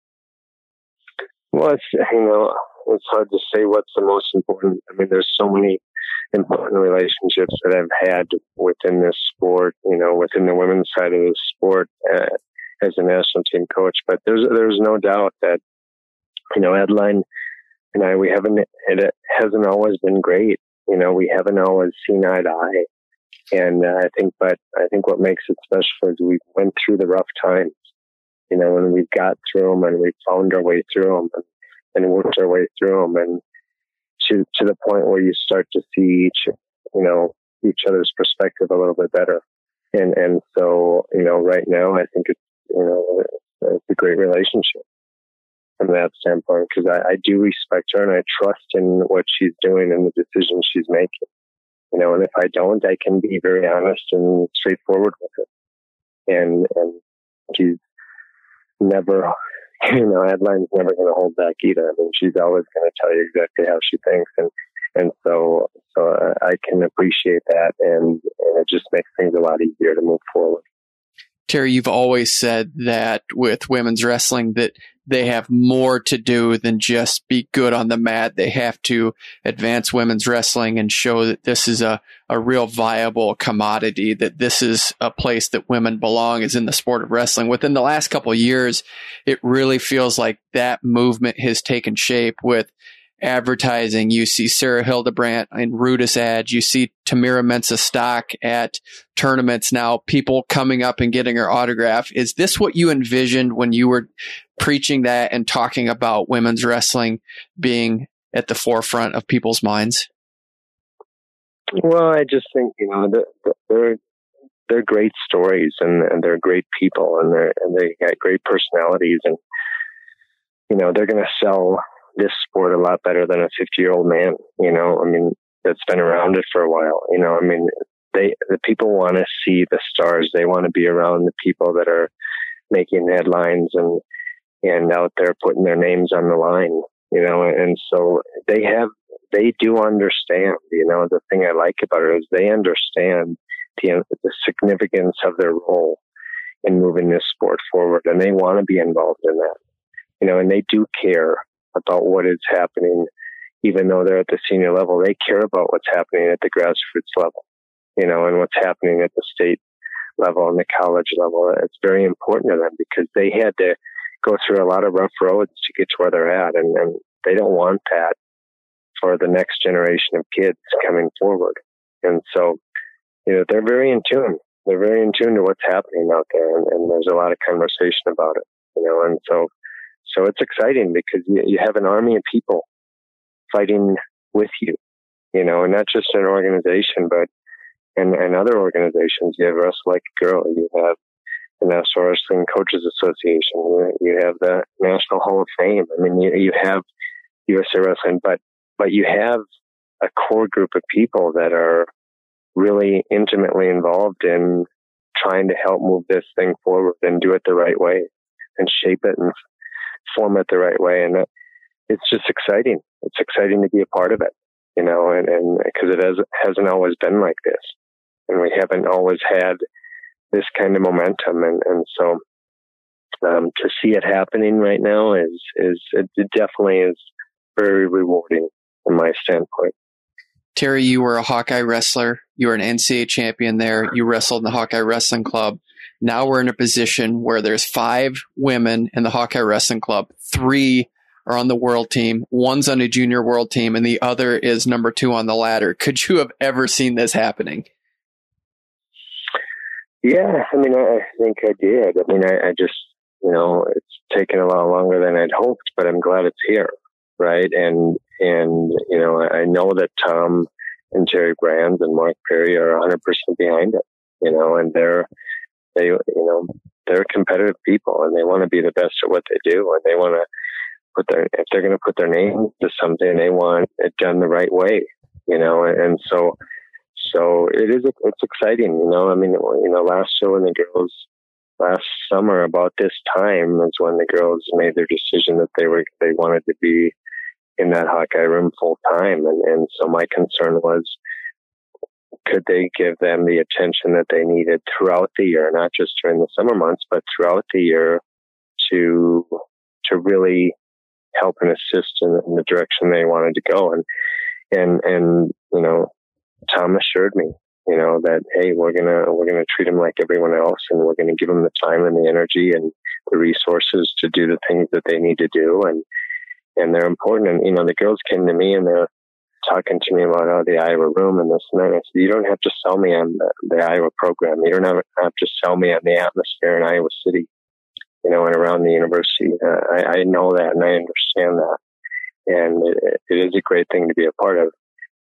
Well, it's, you know, it's hard to say what's the most important. I mean, there's so many important relationships that I've had within this sport, you know, within the women's side of the sport uh, as a national team coach. But there's there's no doubt that, you know, Adeline and I, we haven't, it hasn't always been great. You know, we haven't always seen eye to eye. And uh, I think, but I think what makes it special is we went through the rough times, you know, and we've got through them and we've found our way through them and, and worked our way through them, and to to the point where you start to see each, you know, each other's perspective a little bit better. And and so, you know, right now I think it's, you know, it's a great relationship from that standpoint, because I, I do respect her and I trust in what she's doing and the decisions she's making. You know, and if I don't, I can be very honest and straightforward with it. And and she's never, you know, Adeline's never going to hold back either. I mean, she's always going to tell you exactly how she thinks, and and so so I can appreciate that, and, and it just makes things a lot easier to move forward. Terry, you've always said that with women's wrestling that they have more to do than just be good on the mat. They have to advance women's wrestling and show that this is a, a real viable commodity, that this is a place that women belong, is in the sport of wrestling. Within the last couple of years, it really feels like that movement has taken shape with advertising. You see Sarah Hildebrandt in Rudis ads. You see Tamira Mensah-Stock at tournaments now, people coming up and getting her autograph. Is this what you envisioned when you were preaching that and talking about women's wrestling being at the forefront of people's minds? Well, I just think, you know, they're, they're, they're great stories, and, and they're great people, and they're, and they got great personalities, and, you know, they're going to sell this sport a lot better than a fifty year old man, you know, I mean, that's been around it for a while, you know, I mean, they, the people want to see the stars. They want to be around the people that are making headlines and, and out there putting their names on the line, you know, and so they have, they do understand, you know, the thing I like about it is they understand the, the significance of their role in moving this sport forward, and they want to be involved in that, you know, and they do care about what is happening. Even though they're at the senior level, they care about what's happening at the grassroots level, you know, and what's happening at the state level and the college level. It's very important to them, because they had to go through a lot of rough roads to get to where they're at, and, and they don't want that for the next generation of kids coming forward. And so, you know, they're very in tune. They're very in tune to what's happening out there, and, and there's a lot of conversation about it, you know, and so So it's exciting because you, you have an army of people fighting with you, you know, and not just an organization, but and, and other organizations. You have Wrestle Like a Girl. You have the National Wrestling Coaches Association. You, you have the National Hall of Fame. I mean, you, you have U S A Wrestling, but but you have a core group of people that are really intimately involved in trying to help move this thing forward and do it the right way and shape it and form it the right way. And that, it's just exciting. It's exciting to be a part of it, you know, and, and because it has, hasn't always been like this, and we haven't always had this kind of momentum. And, and so um, to see it happening right now is, is, it definitely is very rewarding from my standpoint. Terry, you were a Hawkeye wrestler. You were an N C A A champion there. You wrestled in the Hawkeye Wrestling Club. Now we're in a position where there's five women in the Hawkeye Wrestling Club. Three are on the world team. One's on a junior world team, and the other is number two on the ladder. Could you have ever seen this happening? Yeah, I mean, I think I did. I mean, I, I just, you know, it's taken a lot longer than I'd hoped, but I'm glad it's here, right? And, and you know, I know that Tom and Jerry Brands and Mark Perry are one hundred percent behind it, you know, and they're, they, you know, they're competitive people, and they want to be the best at what they do, and they want to put their, if they're going to put their name to something, they want it done the right way, you know, and, and so, so it is, it's exciting, you know, I mean, you know, last year when the girls, last summer about this time is when the girls made their decision that they were, they wanted to be in that Hawkeye room full time. And, and so my concern was, could they give them the attention that they needed throughout the year, not just during the summer months, but throughout the year to, to really help and assist in, in the direction they wanted to go. And, and, and, you know, Tom assured me, you know, that, hey, we're going to, we're going to treat them like everyone else, and we're going to give them the time and the energy and the resources to do the things that they need to do. And, and they're important. And, you know, the girls came to me and they're talking to me about, oh, the Iowa room and this and that. And I said, you don't have to sell me on the, the Iowa program. You don't have, have to sell me on the atmosphere in Iowa City. you know, and around the university. Uh, I, I know that and I understand that. And it, it is a great thing to be a part of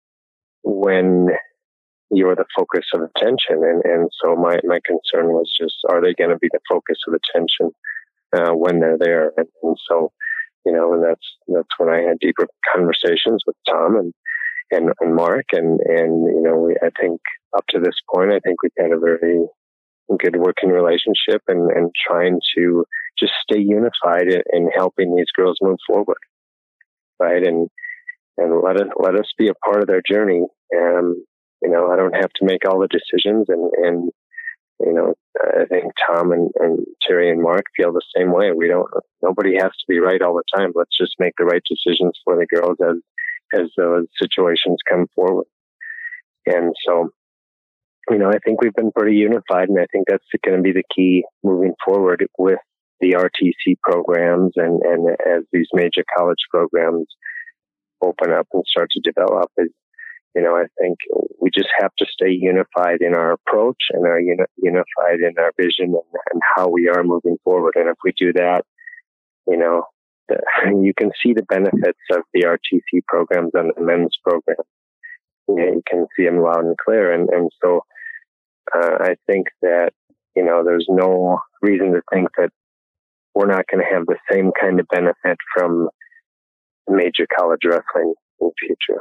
when you're the focus of attention. And, and so my, my concern was just, are they going to be the focus of attention uh, when they're there? And, and so, you know, and that's, that's when I had deeper conversations with Tom and, and, and Mark. And, and, you know, we, I think up to this point, I think we've had a very good working relationship and, and trying to just stay unified in, in helping these girls move forward. Right. And, and let us, let us be a part of their journey. Um, you know, I don't have to make all the decisions, and, and, you know, I think Tom and, and Terry and Mark feel the same way. We don't, nobody has to be right all the time. Let's just make the right decisions for the girls as, as those situations come forward. And so, you know, I think we've been pretty unified, and I think that's going to be the key moving forward with the R T C programs and, and as these major college programs open up and start to develop. Is, you know, I think we just have to stay unified in our approach and are uni- unified in our vision and, and how we are moving forward. And if we do that, you know, the, you can see the benefits of the R T C programs and the men's program. You know, you can see them loud and clear. And, and so uh, I think that, you know, there's no reason to think that we're not going to have the same kind of benefit from major college wrestling in the future.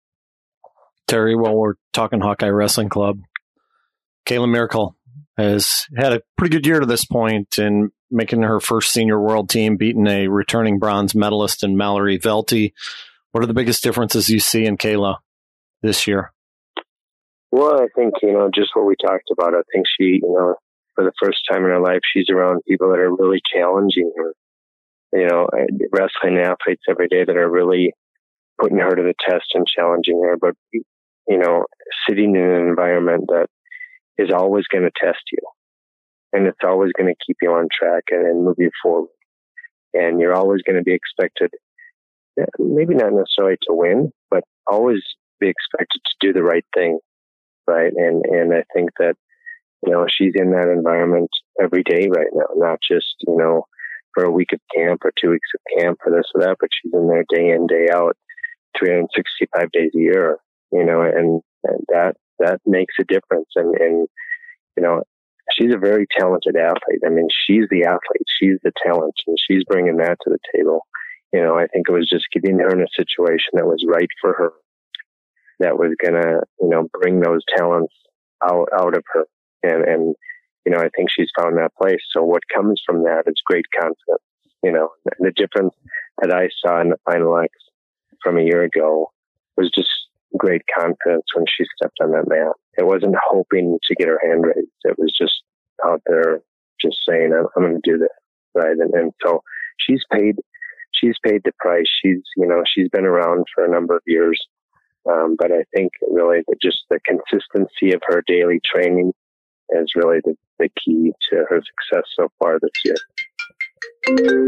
Terry, while we're talking Hawkeye Wrestling Club, Kayla Miracle has had a pretty good year to this point in making her first senior world team, beating a returning bronze medalist in Mallory Velty. What are the biggest differences you see in Kayla this year? Well, I think, you know, just what we talked about. I think she, you know, for the first time in her life, she's around people that are really challenging her. You know, wrestling athletes every day that are really putting her to the test and challenging her. But, you know, sitting in an environment that is always going to test you, and it's always going to keep you on track and, and move you forward. And you're always going to be expected, maybe not necessarily to win, but always be expected to do the right thing. Right. And, and I think that, you know, she's in that environment every day right now, not just, you know, for a week of camp or two weeks of camp for this or that, but she's in there day in, day out, three hundred sixty-five days a year, you know, and, and that, that makes a difference. And, and, you know, she's a very talented athlete. I mean, she's the athlete, she's the talent, and she's bringing that to the table. You know, I think it was just getting her in a situation that was right for her, that was going to, you know, bring those talents out, out of her. And, and, you know, I think she's found that place. So what comes from that is great confidence. You know, the difference that I saw in the Final X from a year ago was just great confidence when she stepped on that mat. It wasn't hoping to get her hand raised. It was just out there just saying, I'm, I'm going to do this. Right. And, and so she's paid, she's paid the price. She's, you know, she's been around for a number of years. Um, but I think really that just the consistency of her daily training is really the, the key to her success so far this year.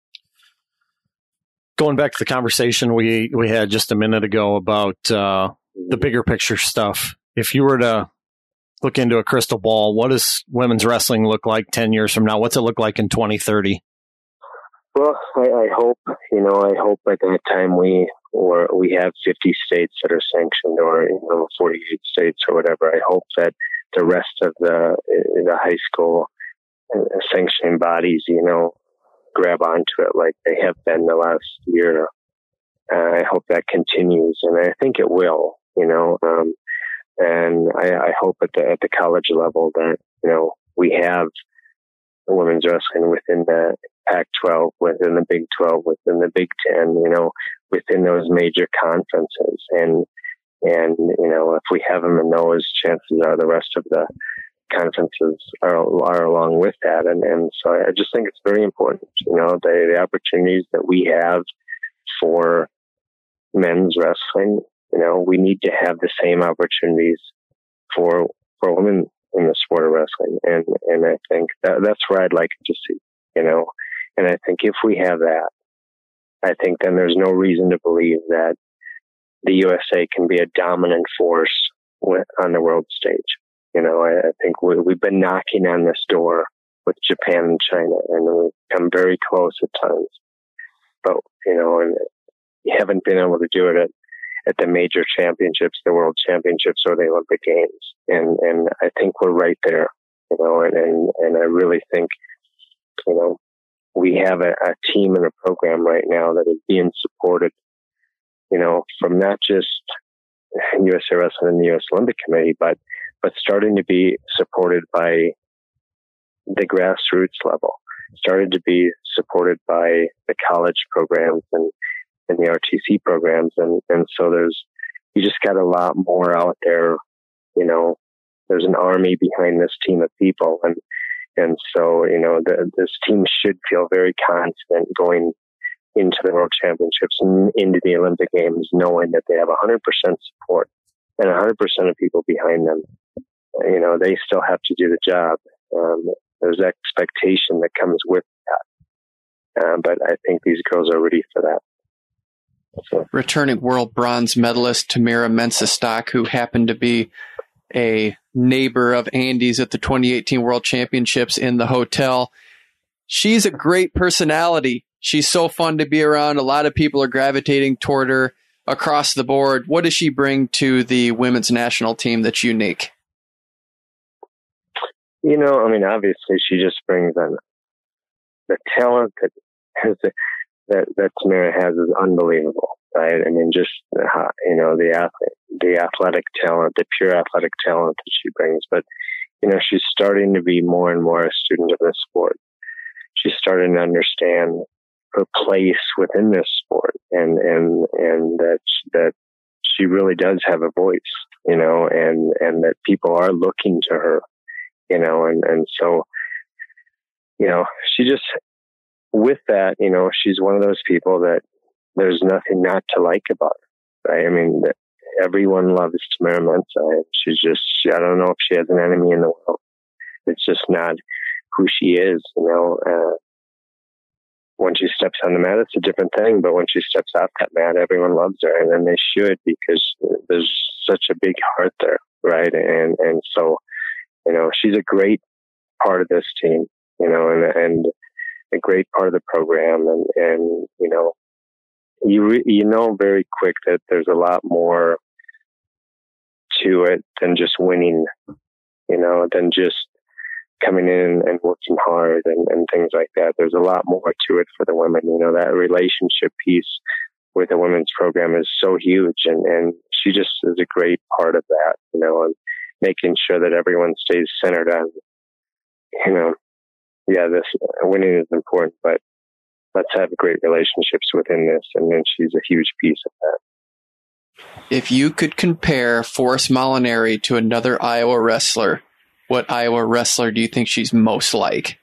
Going back to the conversation we, we had just a minute ago about uh, the bigger picture stuff, if you were to look into a crystal ball, what does women's wrestling look like ten years from now? What's it look like in twenty thirty? Well, I, I hope, you know, I hope at that time we or we have fifty states that are sanctioned, or, you know, forty-eight states or whatever. I hope that the rest of the the high school sanctioning bodies, you know, grab onto it like they have been the last year. Uh, I hope that continues, and I think it will, you know. Um, and I, I hope at the at the college level that, you know, we have women's wrestling within the Pac twelve, within the Big twelve, within the Big ten, you know, within those major conferences. And, and, you know, if we have them in those, chances are the rest of the conferences are, are along with that. And, and so I just think it's very important, you know, the, the opportunities that we have for men's wrestling, you know, we need to have the same opportunities for, for women in the sport of wrestling. And, and I think that, that's where I'd like to see, you know, and I think if we have that, I think then there's no reason to believe that the U S A can be a dominant force with, on the world stage. You know, I, I think we, we've been knocking on this door with Japan and China, and we've come very close at times. But, you know, and you haven't been able to do it at, at the major championships, the world championships, or the Olympic Games. And, and I think we're right there, you know, and, and, and I really think, you know, we have a, a team and a program right now that is being supported, you know, from not just U S A Wrestling and the U S Olympic Committee, but, but starting to be supported by the grassroots level, started to be supported by the college programs and, and the R T C programs. And, and so there's, you just got a lot more out there, you know, there's an army behind this team of people. And, and so, you know, the, this team should feel very confident going into the World Championships and into the Olympic Games, knowing that they have one hundred percent support and one hundred percent of people behind them. You know, they still have to do the job. Um, there's expectation that comes with that. Uh, but I think these girls are ready for that. So. Returning world bronze medalist Tamyra Mensah-Stock, who happened to be a neighbor of Andy's at the twenty eighteen World Championships in the hotel. She's a great personality. She's so fun to be around. A lot of people are gravitating toward her across the board. What does she bring to the women's national team that's unique? You know, I mean, obviously she just brings on the talent that has, that, that Tamyra has is unbelievable, right? I mean, just, uh, you know, the athlete, the athletic talent, the pure athletic talent that she brings. But, you know, she's starting to be more and more a student of this sport. She's starting to understand her place within this sport, and, and, and that, that she really does have a voice, you know, and, and that people are looking to her, you know, and, and so, you know, she just, with that, you know, she's one of those people that there's nothing not to like about her, right? I mean, everyone loves Tamyra Mensah. She's just, she, I don't know if she has an enemy in the world. It's just not who she is, you know. Uh, when she steps on the mat, it's a different thing, but when she steps off that mat, everyone loves her, and then they should, because there's such a big heart there, right? And, and so, you know, she's a great part of this team, you know, and, and a great part of the program. And, and, you know, you, re- you know, very quick that there's a lot more to it than just winning, you know, than just coming in and working hard and, and things like that. There's a lot more to it for the women. You know, that relationship piece with the women's program is so huge, and, and she just is a great part of that, you know, and making sure that everyone stays centered on, you know, yeah, this uh, winning is important, but let's have great relationships within this. And then she's a huge piece of that. If you could compare Forrest Molinari to another Iowa wrestler, what Iowa wrestler do you think she's most like?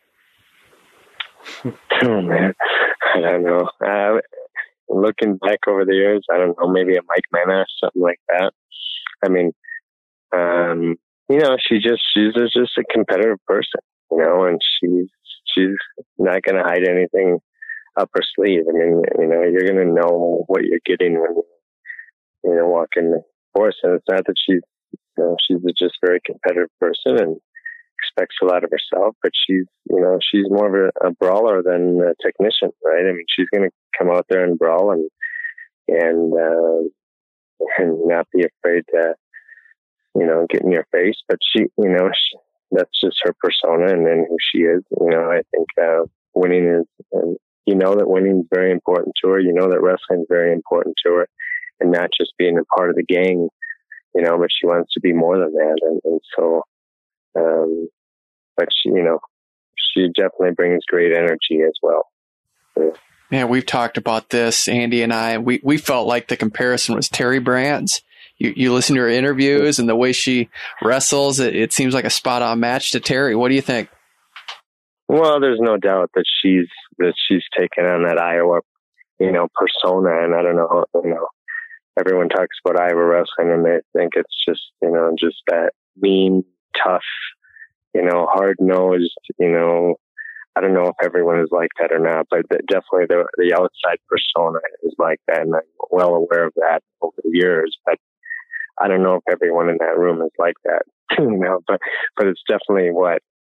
Oh, man. I don't know. Uh, looking back over the years, I don't know, maybe a Mike Mena or something like that. I mean, um, you know, she just, she's just a competitive person, you know, and she's, she's not going to hide anything up her sleeve. I mean, you know, you're going to know what you're getting when you, you know, walk in the force. And it's not that she's, you know, she's just a very competitive person and expects a lot of herself, but she's, you know, she's more of a, a brawler than a technician, right? I mean, she's going to come out there and brawl and, and, uh, and not be afraid to, you know, get in your face. But she, you know, she, that's just her persona and then who she is. You know, I think, uh, winning is, and you know that winning is very important to her. You know that wrestling is very important to her, and not just being a part of the gang, you know, but she wants to be more than that. And, and so, um, but she, you know, she definitely brings great energy as well. Yeah. Yeah, we've talked about this, Andy and I. We we felt like the comparison was Terry Brands. You you listen to her interviews and the way she wrestles, it, it seems like a spot-on match to Terry. What do you think? Well, there's no doubt that she's that she's taken on that Iowa, you know, persona, and I don't know, you know, everyone talks about Iowa wrestling and they think it's just, you know, just that mean, tough, you know, hard-nosed, you know. I don't know if everyone is like that or not, but definitely the the outside persona is like that, and I'm well aware of that over the years. But I don't know if everyone in that room is like that, you know. But but it's definitely what,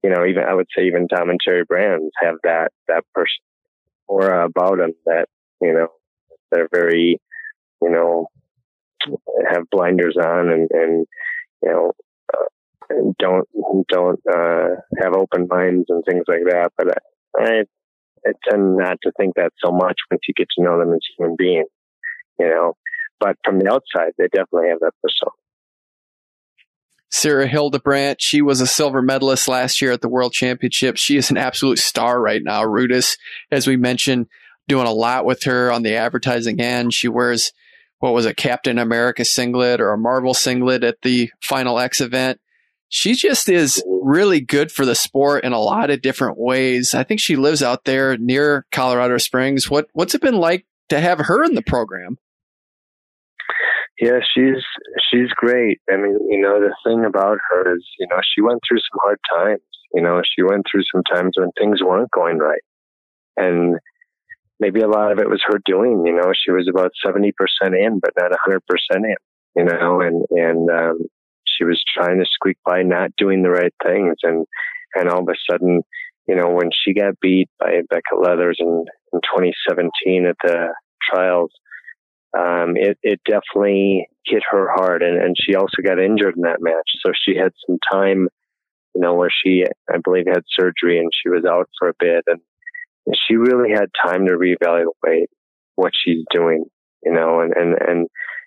you know, even I would say even Tom and Terry Brands have that that person aura about them that, you know, they're very, you know, have blinders on and, and you know, uh, don't don't uh, have open minds and things like that. But I, I tend not to think that so much once you get to know them as human beings, you know. But from the outside, they definitely have that persona. Sarah Hildebrandt, she was a silver medalist last year at the World Championships. She is an absolute star right now. Rudis, as we mentioned, doing a lot with her on the advertising end. She wears, what was it, Captain America singlet or a Marvel singlet at the Final X event. She just is really good for the sport in a lot of different ways. I think she lives out there near Colorado Springs. What What's it been like to have her in the program? Yeah, she's she's great. I mean, you know, the thing about her is, you know, she went through some hard times. You know, she went through some times when things weren't going right. And maybe a lot of it was her doing. You know, she was about seventy percent in, but not one hundred percent in, you know, and, and um, she was trying to squeak by not doing the right things. And, and all of a sudden, you know, when she got beat by Becca Leathers in, in twenty seventeen at the trials, Um, it, it definitely hit her hard, and, and she also got injured in that match. So she had some time, you know, where she, I believe, had surgery and she was out for a bit, and she really had time to reevaluate what she's doing, you know, and, and, and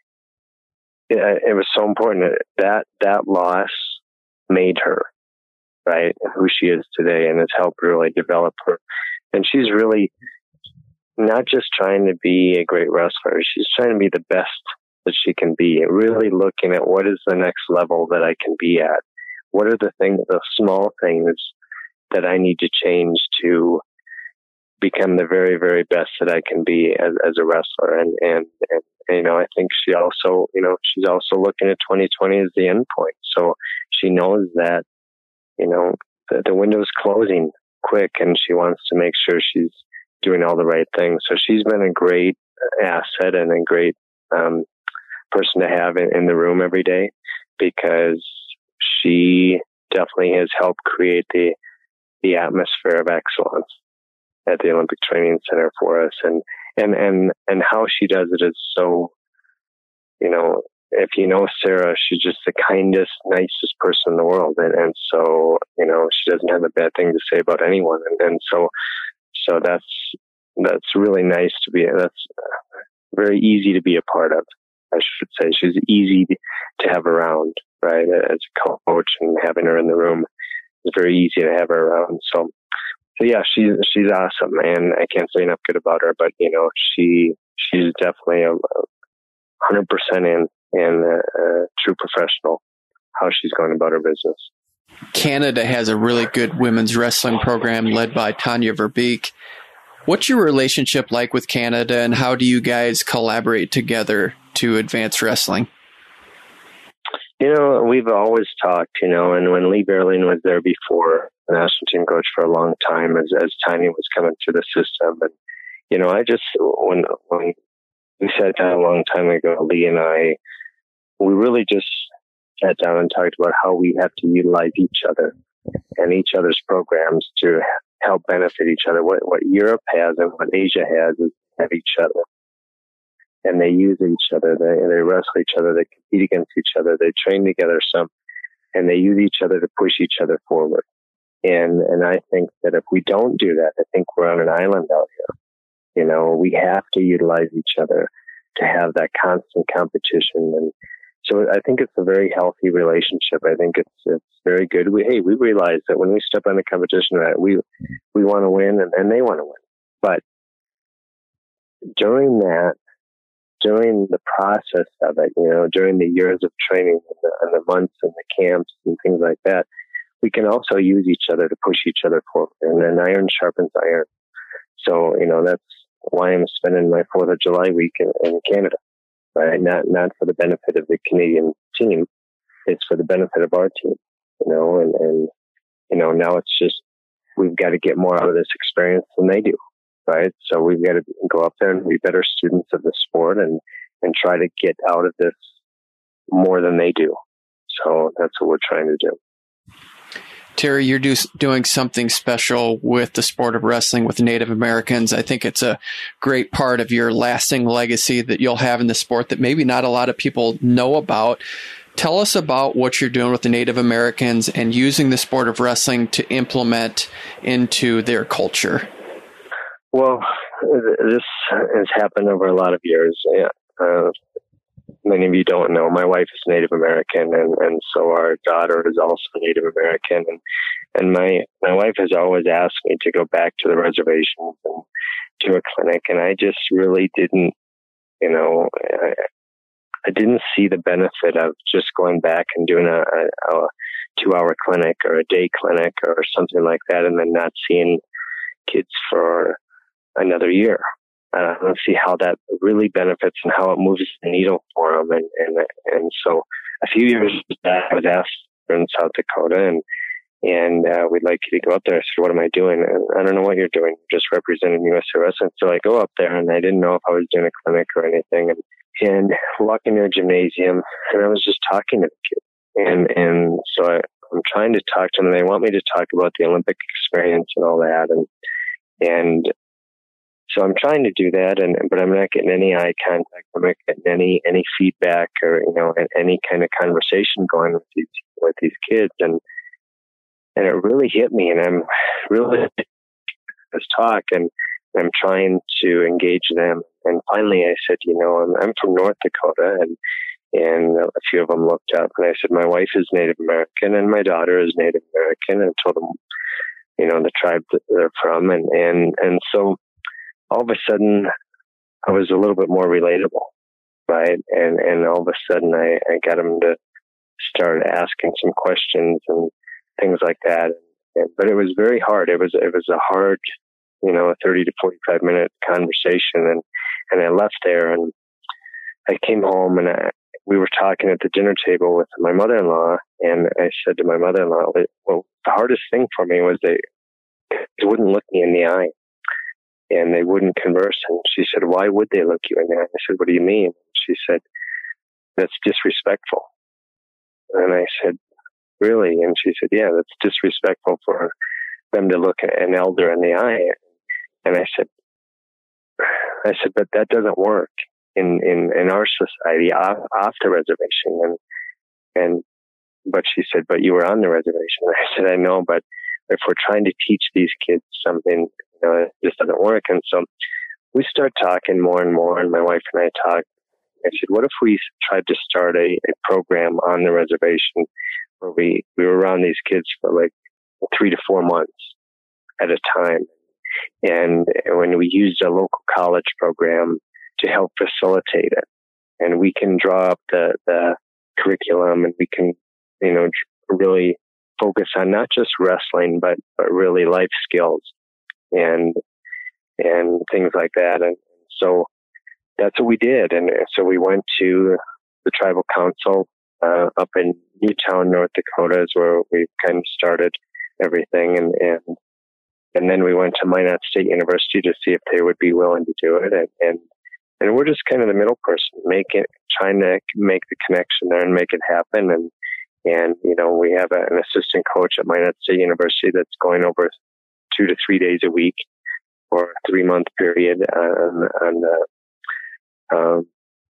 it, it was so important that that loss made her, right, who she is today, and has helped really develop her. And she's really not just trying to be a great wrestler, she's trying to be the best that she can be, really looking at what is the next level that I can be at. What are the things, the small things that I need to change to become the very, very best that I can be as, as a wrestler. And, and, and, you know, I think she also, you know, she's also looking at twenty twenty as the end point. So she knows that, you know, the, the window's closing quick, and she wants to make sure she's doing all the right things. So she's been a great asset and a great um, person to have in, in the room every day, because she definitely has helped create the the atmosphere of excellence at the Olympic Training Center for us. And and and and how she does it is so, you know, if you know Sarah, she's just the kindest, nicest person in the world. And, and so, you know, she doesn't have a bad thing to say about anyone. And, and so So that's that's really nice to be. That's very easy to be a part of, I should say. She's easy to have around, right? As a coach, and having her in the room is very easy to have her around. So, so yeah, she's she's awesome, and I can't say enough good about her. But you know, she she's definitely a hundred percent in and a, a true professional. How she's going about her business. Canada has a really good women's wrestling program led by Tanya Verbeek. What's your relationship like with Canada, and how do you guys collaborate together to advance wrestling? You know, we've always talked, you know, and when Lee Berlin was there before, the national team coach for a long time, as, as Tanya was coming through the system. And, you know, I just, when, when we sat down a long time ago, Lee and I, we really just sat down and talked about how we have to utilize each other and each other's programs to help benefit each other. What what Europe has and what Asia has is have each other, and they use each other. They they wrestle each other. They compete against each other. They train together some, and they use each other to push each other forward. And and I think that if we don't do that, I think we're on an island out here. You know, we have to utilize each other to have that constant competition. And so I think it's a very healthy relationship. I think it's it's very good. We hey, we realize that when we step on the competition, right, we we want to win, and, and they want to win. But during that, during the process of it, you know, during the years of training and the, and the months and the camps and things like that, we can also use each other to push each other forward. And then iron sharpens iron. So, you know, that's why I'm spending my Fourth of July week in, in Canada. Right? Not not for the benefit of the Canadian team, it's for the benefit of our team, you know, and, and you know, now it's just, we've got to get more out of this experience than they do, right? So we've got to go up there and be better students of the sport and, and try to get out of this more than they do. So that's what we're trying to do. Terry, you're do, doing something special with the sport of wrestling with Native Americans. I think it's a great part of your lasting legacy that you'll have in the sport that maybe not a lot of people know about. Tell us about what you're doing with the Native Americans and using the sport of wrestling to implement into their culture. Well, this has happened over a lot of years. Yeah. Uh, many of you don't know, my wife is Native American, and, and so our daughter is also Native American. And, and my, my wife has always asked me to go back to the reservations and do a clinic. And I just really didn't, you know, I, I didn't see the benefit of just going back and doing a, a, a two-hour clinic or a day clinic or something like that, and then not seeing kids for another year. Uh, I don't see how that really benefits and how it moves the needle for them. And, and, and so a few years back, I was asked in South Dakota, and, and uh, we'd like you to go up there. I said, what am I doing? And I don't know what you're doing. You're just representing U S A Wrestling. So I go up there, and I didn't know if I was doing a clinic or anything. And, and walking in a gymnasium, and I was just talking to the kids. And, and so I, I'm trying to talk to them. They want me to talk about the Olympic experience and all that. And, and, So I'm trying to do that, and but I'm not getting any eye contact. I'm not getting any any feedback or you know any kind of conversation going with these with these kids, and and it really hit me. And I'm really this talk, and I'm trying to engage them. And finally, I said, you know, I'm I'm from North Dakota, and and a few of them looked up, and I said, my wife is Native American, and my daughter is Native American, and told them, you know, the tribe that they're from, and and and so. All of a sudden, I was a little bit more relatable, right? And and all of a sudden, I, I got them to start asking some questions and things like that. And, but it was very hard. It was it was a hard, you know, a thirty to forty-five minute conversation. And, and I left there, and I came home, and I, we were talking at the dinner table with my mother-in-law. And I said to my mother-in-law, well, the hardest thing for me was they, they wouldn't look me in the eye. And they wouldn't converse. And she said, why would they look you in the eye? I said, what do you mean? She said, that's disrespectful. And I said, really? And she said, yeah, that's disrespectful for them to look an elder in the eye. And I said, I said, but that doesn't work in, in, in our society off, off the reservation. And, and, but she said, but you were on the reservation. And I said, I know, but if we're trying to teach these kids something, you know, it just doesn't work. And so we start talking more and more, and my wife and I talked. I said, what if we tried to start a, a program on the reservation where we, we were around these kids for like three to four months at a time. And when we used a local college program to help facilitate it, and we can draw up the, the curriculum, and we can, you know, really focus on not just wrestling, but, but really life skills and, and things like that. And so that's what we did. And so we went to the tribal council, uh, up in Newtown, North Dakota, is where we kind of started everything. And, and, and then we went to Minot State University to see if they would be willing to do it. And, and, and we're just kind of the middle person, making, trying to make the connection there and make it happen. And, And, you know, we have a, an assistant coach at Minot State University that's going over two to three days a week for a three-month period on, on the um,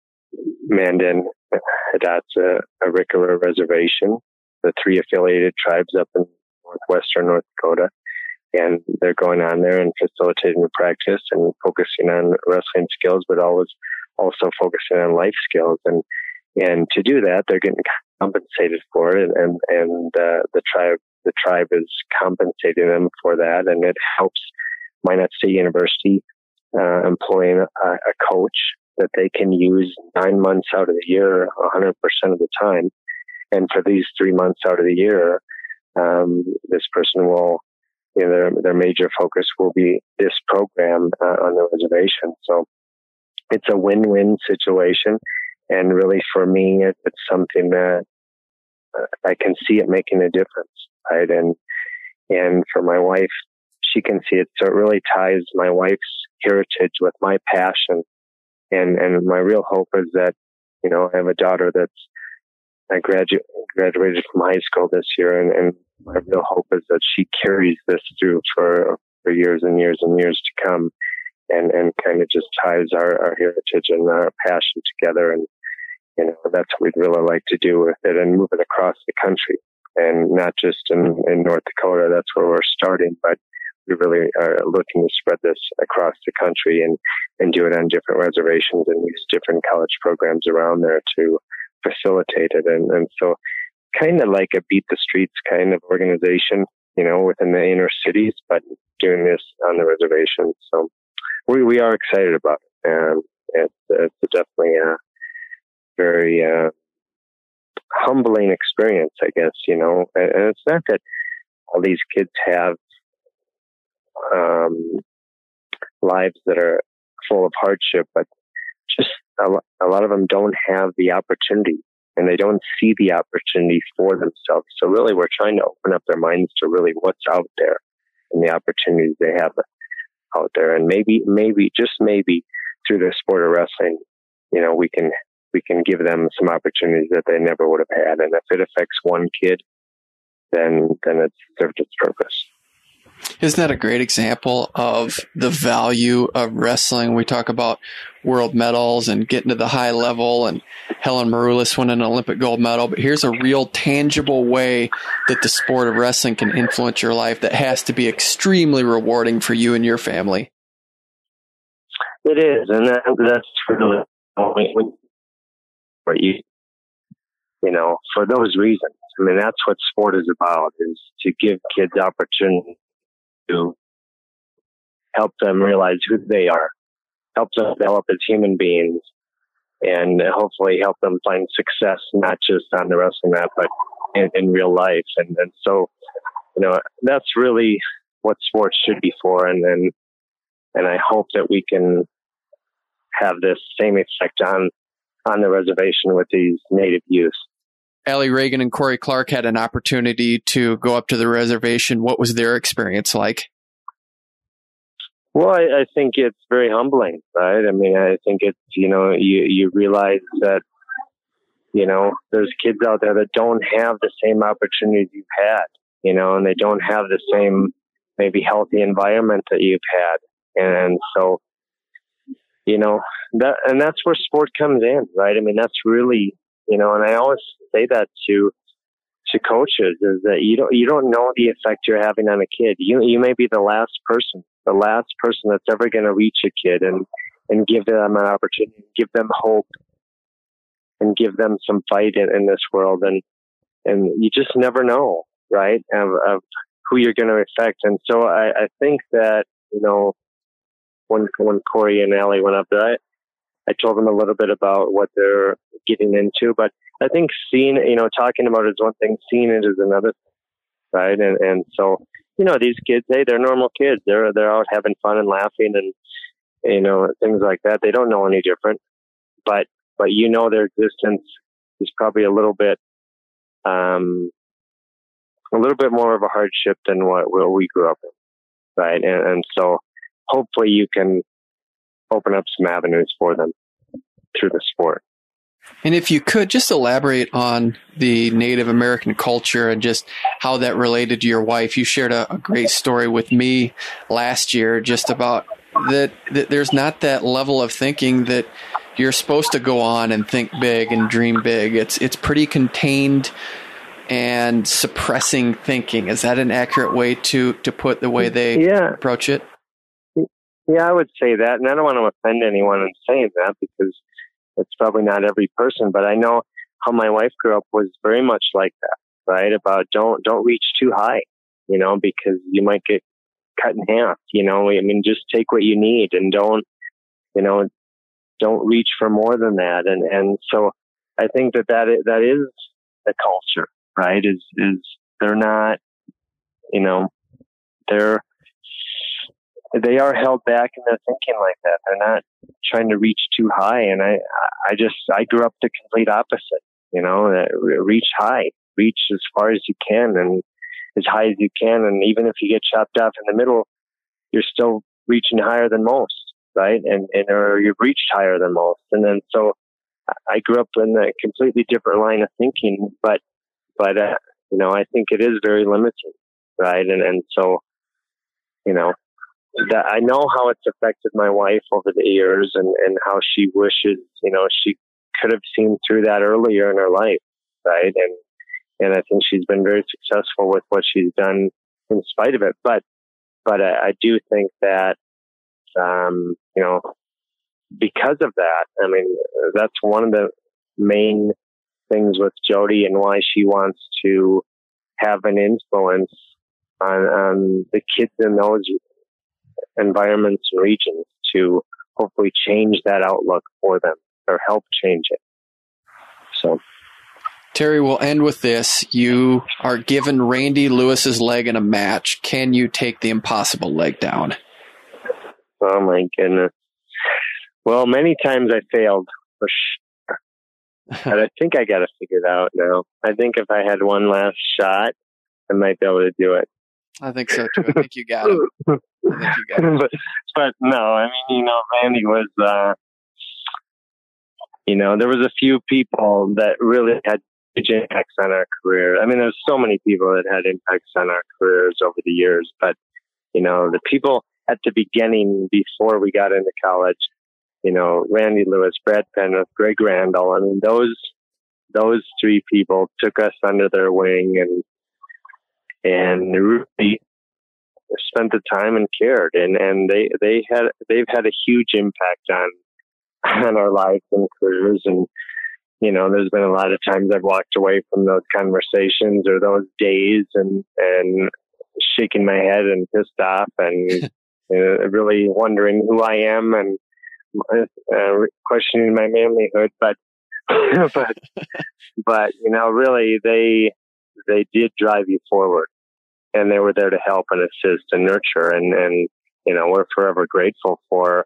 Mandan Hidatsa Arikara Reservation, the three affiliated tribes up in northwestern North Dakota. And they're going on there and facilitating the practice and focusing on wrestling skills, but always also focusing on life skills. And And to do that, they're getting compensated for it, and and uh, the tribe the tribe is compensating them for that, and it helps Minot State University uh, employing a, a coach that they can use nine months out of the year, one hundred percent of the time. And for these three months out of the year, um, this person will, you know, their their major focus will be this program uh, on the reservation. So it's a win-win situation. And really, for me, it, it's something that uh, I can see it making a difference, right? And and for my wife, she can see it. So it really ties my wife's heritage with my passion. And and my real hope is that, you know, I have a daughter that's I gradu- graduated from high school this year, and, and my real hope is that she carries this through for, for years and years and years to come, and, and kind of just ties our, our heritage and our passion together. And, you know, that's what we'd really like to do with it and move it across the country, and not just in, in North Dakota. That's where we're starting, but we really are looking to spread this across the country and, and do it on different reservations and use different college programs around there to facilitate it. And, and so kind of like a beat the streets kind of organization, you know, within the inner cities, but doing this on the reservation. So we, we are excited about it. And it's, it's definitely a very uh, humbling experience, I guess, you know, and, and it's not that all these kids have um, lives that are full of hardship, but just a, a lot of them don't have the opportunity, and they don't see the opportunity for themselves. So really, we're trying to open up their minds to really what's out there and the opportunities they have out there. And maybe, maybe, just maybe through the sport of wrestling, you know, we can, we can give them some opportunities that they never would have had. And if it affects one kid, then, then it's served its purpose. Isn't that a great example of the value of wrestling? We talk about world medals and getting to the high level, and Helen Maroulis won an Olympic gold medal, but here's a real tangible way that the sport of wrestling can influence your life that has to be extremely rewarding for you and your family. It is, and that, that's really for you, you know, for those reasons. I mean, that's what sport is about, is to give kids opportunity to help them realize who they are, help them develop as human beings, and hopefully help them find success, not just on the wrestling mat, but in, in real life. And, and so, you know, that's really what sports should be for. And then, and I hope that we can have this same effect on, on the reservation with these Native youth. Allie Reagan and Corey Clark had an opportunity to go up to the reservation. What was their experience like? Well, I, I think it's very humbling, right? I mean, I think it's, you know, you, you realize that, you know, there's kids out there that don't have the same opportunities you've had, you know, and they don't have the same maybe healthy environment that you've had. And so, you know, that, and that's where sport comes in, right? I mean, that's really, you know, and I always say that to to coaches, is that you don't you don't know the effect you're having on a kid. You you may be the last person, the last person that's ever going to reach a kid and and give them an opportunity, give them hope, and give them some fight in, in this world. And and you just never know, right, of, of who you're going to affect. And so I, I think that, you know, when when Corey and Allie went up there, I, I told them a little bit about what they're getting into, but I think seeing, you know, talking about it is one thing, seeing it is another, right? And and so, you know, these kids, hey, they're normal kids. They're they're out having fun and laughing and, you know, things like that. They don't know any different, but but you know, their existence is probably a little bit, um, a little bit more of a hardship than what where we grew up in, right? And, and so, hopefully, you can open up some avenues for them through the sport. And if you could just elaborate on the Native American culture and just how that related to your wife. You shared a, a great story with me last year just about that, that there's not that level of thinking that you're supposed to go on and think big and dream big. It's it's pretty contained and suppressing thinking. Is that an accurate way to, to put the way they yeah. approach it? Yeah, I would say that, and I don't want to offend anyone in saying that because it's probably not every person, but I know how my wife grew up was very much like that, right? About don't don't reach too high, you know, because you might get cut in half, you know. I mean, just take what you need and don't, you know, don't reach for more than that. And and so I think that that is, that is the culture, right? Is is they're not, you know, they're they are held back in their thinking like that. They're not trying to reach too high. And I, I just, I grew up the complete opposite, you know, reach high, reach as far as you can and as high as you can. And even if you get chopped off in the middle, you're still reaching higher than most, right? And, and, or you've reached higher than most. And then, so I grew up in a completely different line of thinking, but, but, uh, you know, I think it is very limiting. right? And and so, you know, that I know how it's affected my wife over the years, and, and how she wishes, you know, she could have seen through that earlier in her life, right? And and I think she's been very successful with what she's done in spite of it. But but I, I do think that, um, you know, because of that, I mean, that's one of the main things with Jody and why she wants to have an influence on, on the kids in those environments and regions to hopefully change that outlook for them or help change it. So, Terry, we'll end with this. You are given Randy Lewis's leg in a match. Can you take the impossible leg down? Oh my goodness. Well, many times I failed for sure. But I think I got it figured out now. I think if I had one last shot, I might be able to do it. I think so too. I think you got it. I think you got it. but, but no, I mean, you know, Randy was, uh, you know, there was a few people that really had huge impacts on our career. I mean, there's so many people that had impacts on our careers over the years, but, you know, the people at the beginning before we got into college, you know, Randy Lewis, Brad Penrith, Greg Randall, I mean, those, those three people took us under their wing and, and really spent the time and cared. And, and they, they had, they've had a huge impact on, on our lives and careers. And, you know, there's been a lot of times I've walked away from those conversations or those days and, and shaking my head and pissed off and uh, really wondering who I am and uh, questioning my manlyhood. But, but, but, you know, really they, they did drive you forward, and they were there to help and assist and nurture. And, and, you know, we're forever grateful for,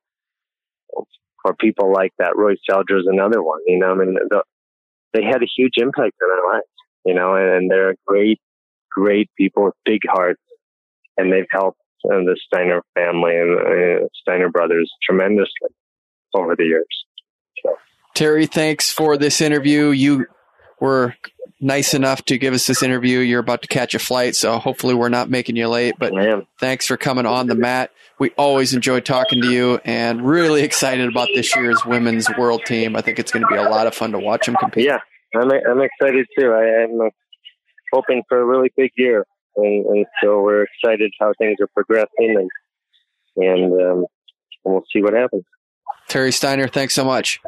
for people like that. Roy Selger is another one, you know, I mean, the, they had a huge impact on our lives, you know, and, and they're great, great people with big hearts, and they've helped uh, the Steiner family and uh, Steiner brothers tremendously over the years. So. Terry, thanks for this interview. You were nice enough to give us this interview. You're about to catch a flight, so hopefully we're not making you late, but thanks for coming on the mat. We always enjoy talking to you, and really excited about this year's women's world team. I think it's going to be a lot of fun to watch them compete. Yeah, I'm, I'm excited too. I, I'm hoping for a really big year, and, and so we're excited how things are progressing, and, and um, we'll see what happens. Terry Steiner, thanks so much.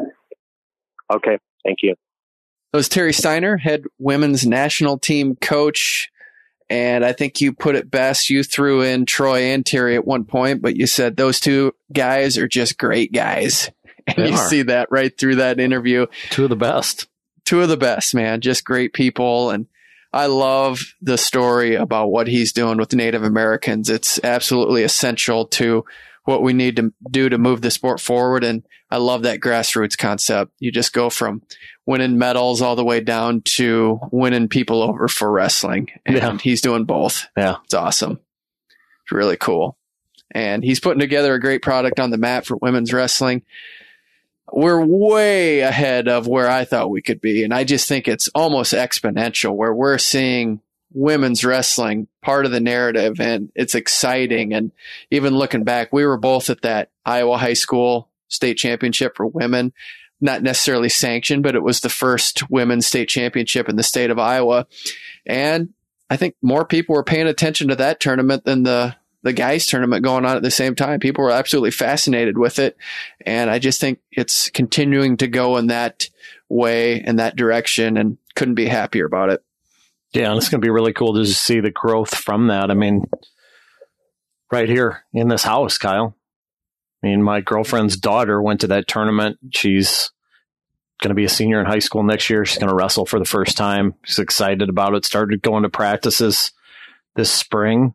Okay, thank you. That was Terry Steiner, head women's national team coach. And I think you put it best. You threw in Troy and Terry at one point, but you said those two guys are just great guys. And They you are. see that right through that interview. Two of the best. Two of the best, man. Just great people. And I love the story about what he's doing with Native Americans. It's absolutely essential to what we need to do to move the sport forward. And I love that grassroots concept. You just go from winning medals all the way down to winning people over for wrestling. And Yeah. he's doing both. Yeah. It's awesome. It's really cool. And he's putting together a great product on the mat for women's wrestling. We're way ahead of where I thought we could be. And I just think it's almost exponential where we're seeing women's wrestling part of the narrative, and it's exciting. And even looking back, we were both at that Iowa high school state championship for women, not necessarily sanctioned, but it was the first women's state championship in the state of Iowa. And I think more people were paying attention to that tournament than the, the guys tournament going on at the same time. People were absolutely fascinated with it. And I just think it's continuing to go in that way, in that direction, and couldn't be happier about it. Yeah, and it's going to be really cool to just see the growth from that. I mean, right here in this house, Kyle. I mean, my girlfriend's daughter went to that tournament. She's going to be a senior in high school next year. She's going to wrestle for the first time. She's excited about it. Started going to practices this spring.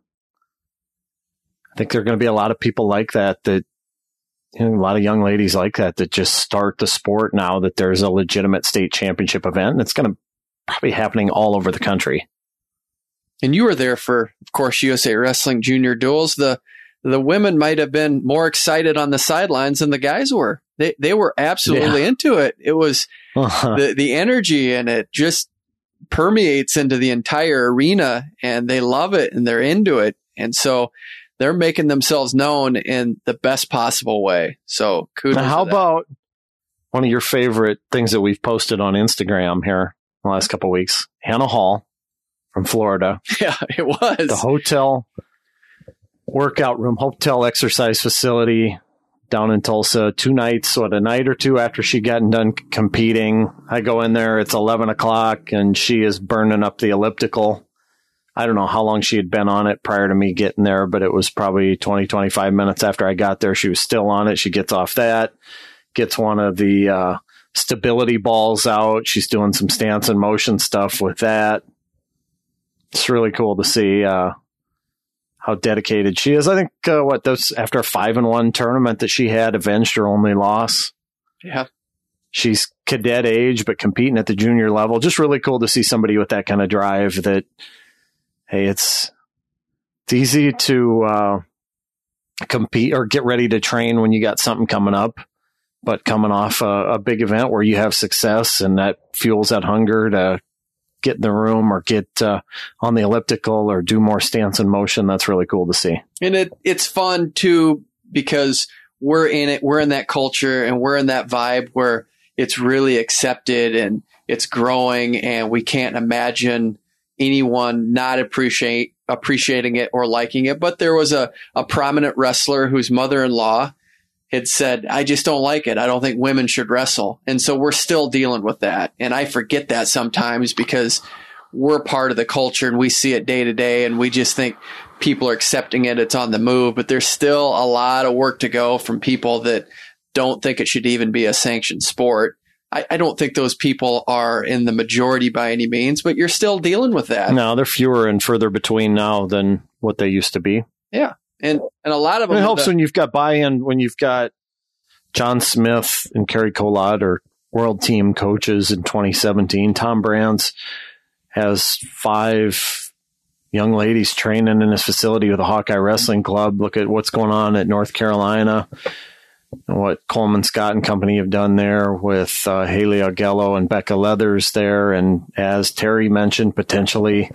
I think there are going to be a lot of people like that, that you know, a lot of young ladies like that, that just start the sport now that there's a legitimate state championship event. And it's going to probably happening all over the country. And you were there for, of course, U S A Wrestling Junior Duels. The the women might have been more excited on the sidelines than the guys were. They they were absolutely Yeah. into it. It was the the energy, and it just permeates into the entire arena, and they love it and they're into it. And so they're making themselves known in the best possible way. So kudos. Now, how to that. about one of your favorite things that we've posted on Instagram here in the last couple of weeks? Hannah Hall from Florida. Yeah, it was. The hotel workout room, hotel exercise facility down in Tulsa. Two nights, what, a night or two after she got done competing. I go in there, it's eleven o'clock, and she is burning up the elliptical. I don't know how long she had been on it prior to me getting there, but it was probably twenty, twenty-five minutes after I got there. She was still on it. She gets off that, gets one of the uh, stability balls out. She's doing some stance and motion stuff with that. It's really cool to see uh, how dedicated she is. I think, uh, what, that's after a five and one tournament that she had, avenged her only loss. Yeah. She's cadet age, but competing at the junior level. Just really cool to see somebody with that kind of drive that, hey, it's it's easy to uh, compete or get ready to train when you got something coming up, but coming off a, a big event where you have success and that fuels that hunger to get in the room or get uh, on the elliptical or do more stance and motion, that's really cool to see. And it it's fun too because we're in it, we're in that culture and we're in that vibe where it's really accepted and it's growing, and we can't imagine anyone not appreciate appreciating it or liking it. But there was a, a prominent wrestler whose mother-in-law had said, I just don't like it. I don't think women should wrestle. And so we're still dealing with that. And I forget that sometimes because we're part of the culture and we see it day to day and we just think people are accepting it. It's on the move, but there's still a lot of work to go from people that don't think it should even be a sanctioned sport. I, I don't think those people are in the majority by any means, but you're still dealing with that. No, they're fewer and further between now than what they used to be. Yeah. And and a lot of them. It helps the, when you've got buy-in, when you've got John Smith and Kerry Collard or world team coaches in twenty seventeen. Tom Brands has five young ladies training in his facility with the Hawkeye Wrestling Club. Look at what's going on at North Carolina and what Coleman Scott and company have done there with uh, Haley Augello and Becca Leathers there. And as Terry mentioned, potentially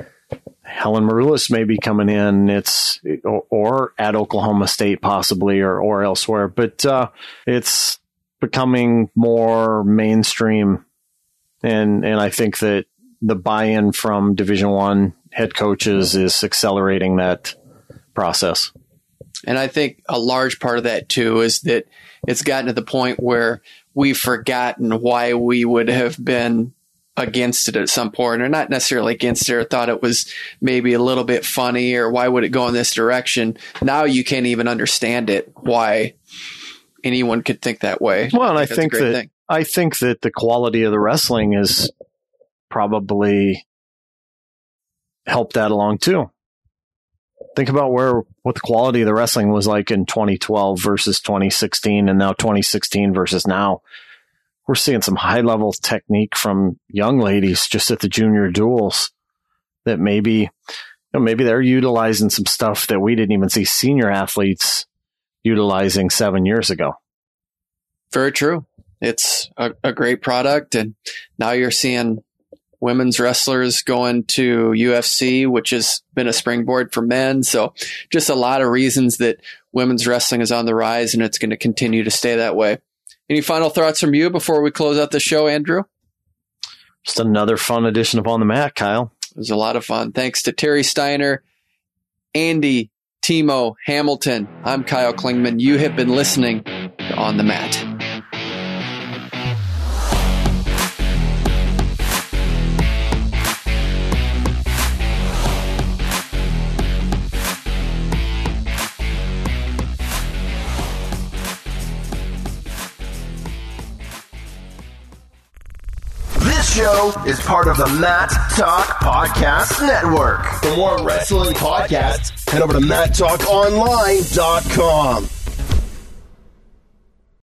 Helen Maroulis may be coming in. It's or, or at Oklahoma State possibly, or or elsewhere. But uh, it's becoming more mainstream, and and I think that the buy-in from Division One head coaches is accelerating that process. And I think a large part of that too is that it's gotten to the point where we've forgotten why we would have been against it at some point, or not necessarily against it, or thought it was maybe a little bit funny, or why would it go in this direction? Now you can't even understand it, why anyone could think that way. Well, and I think, think that thing. I think that the quality of the wrestling has probably helped that along too. Think about where what the quality of the wrestling was like in twenty twelve versus twenty sixteen, and now twenty sixteen versus now. We're seeing some high-level technique from young ladies just at the junior duels that maybe, you know, maybe they're utilizing some stuff that we didn't even see senior athletes utilizing seven years ago. Very true. It's a, a great product, and now you're seeing women's wrestlers going to U F C, which has been a springboard for men. So just a lot of reasons that women's wrestling is on the rise, and it's going to continue to stay that way. Any final thoughts from you before we close out the show, Andrew? Just another fun edition of On the Mat, Kyle. It was a lot of fun. Thanks to Terry Steiner, Andy, Timo, Hamilton. I'm Kyle Klingman. You have been listening to On the Mat. Show is part of the Mat Talk Podcast Network. For more wrestling podcasts, head over to mat talk online dot com.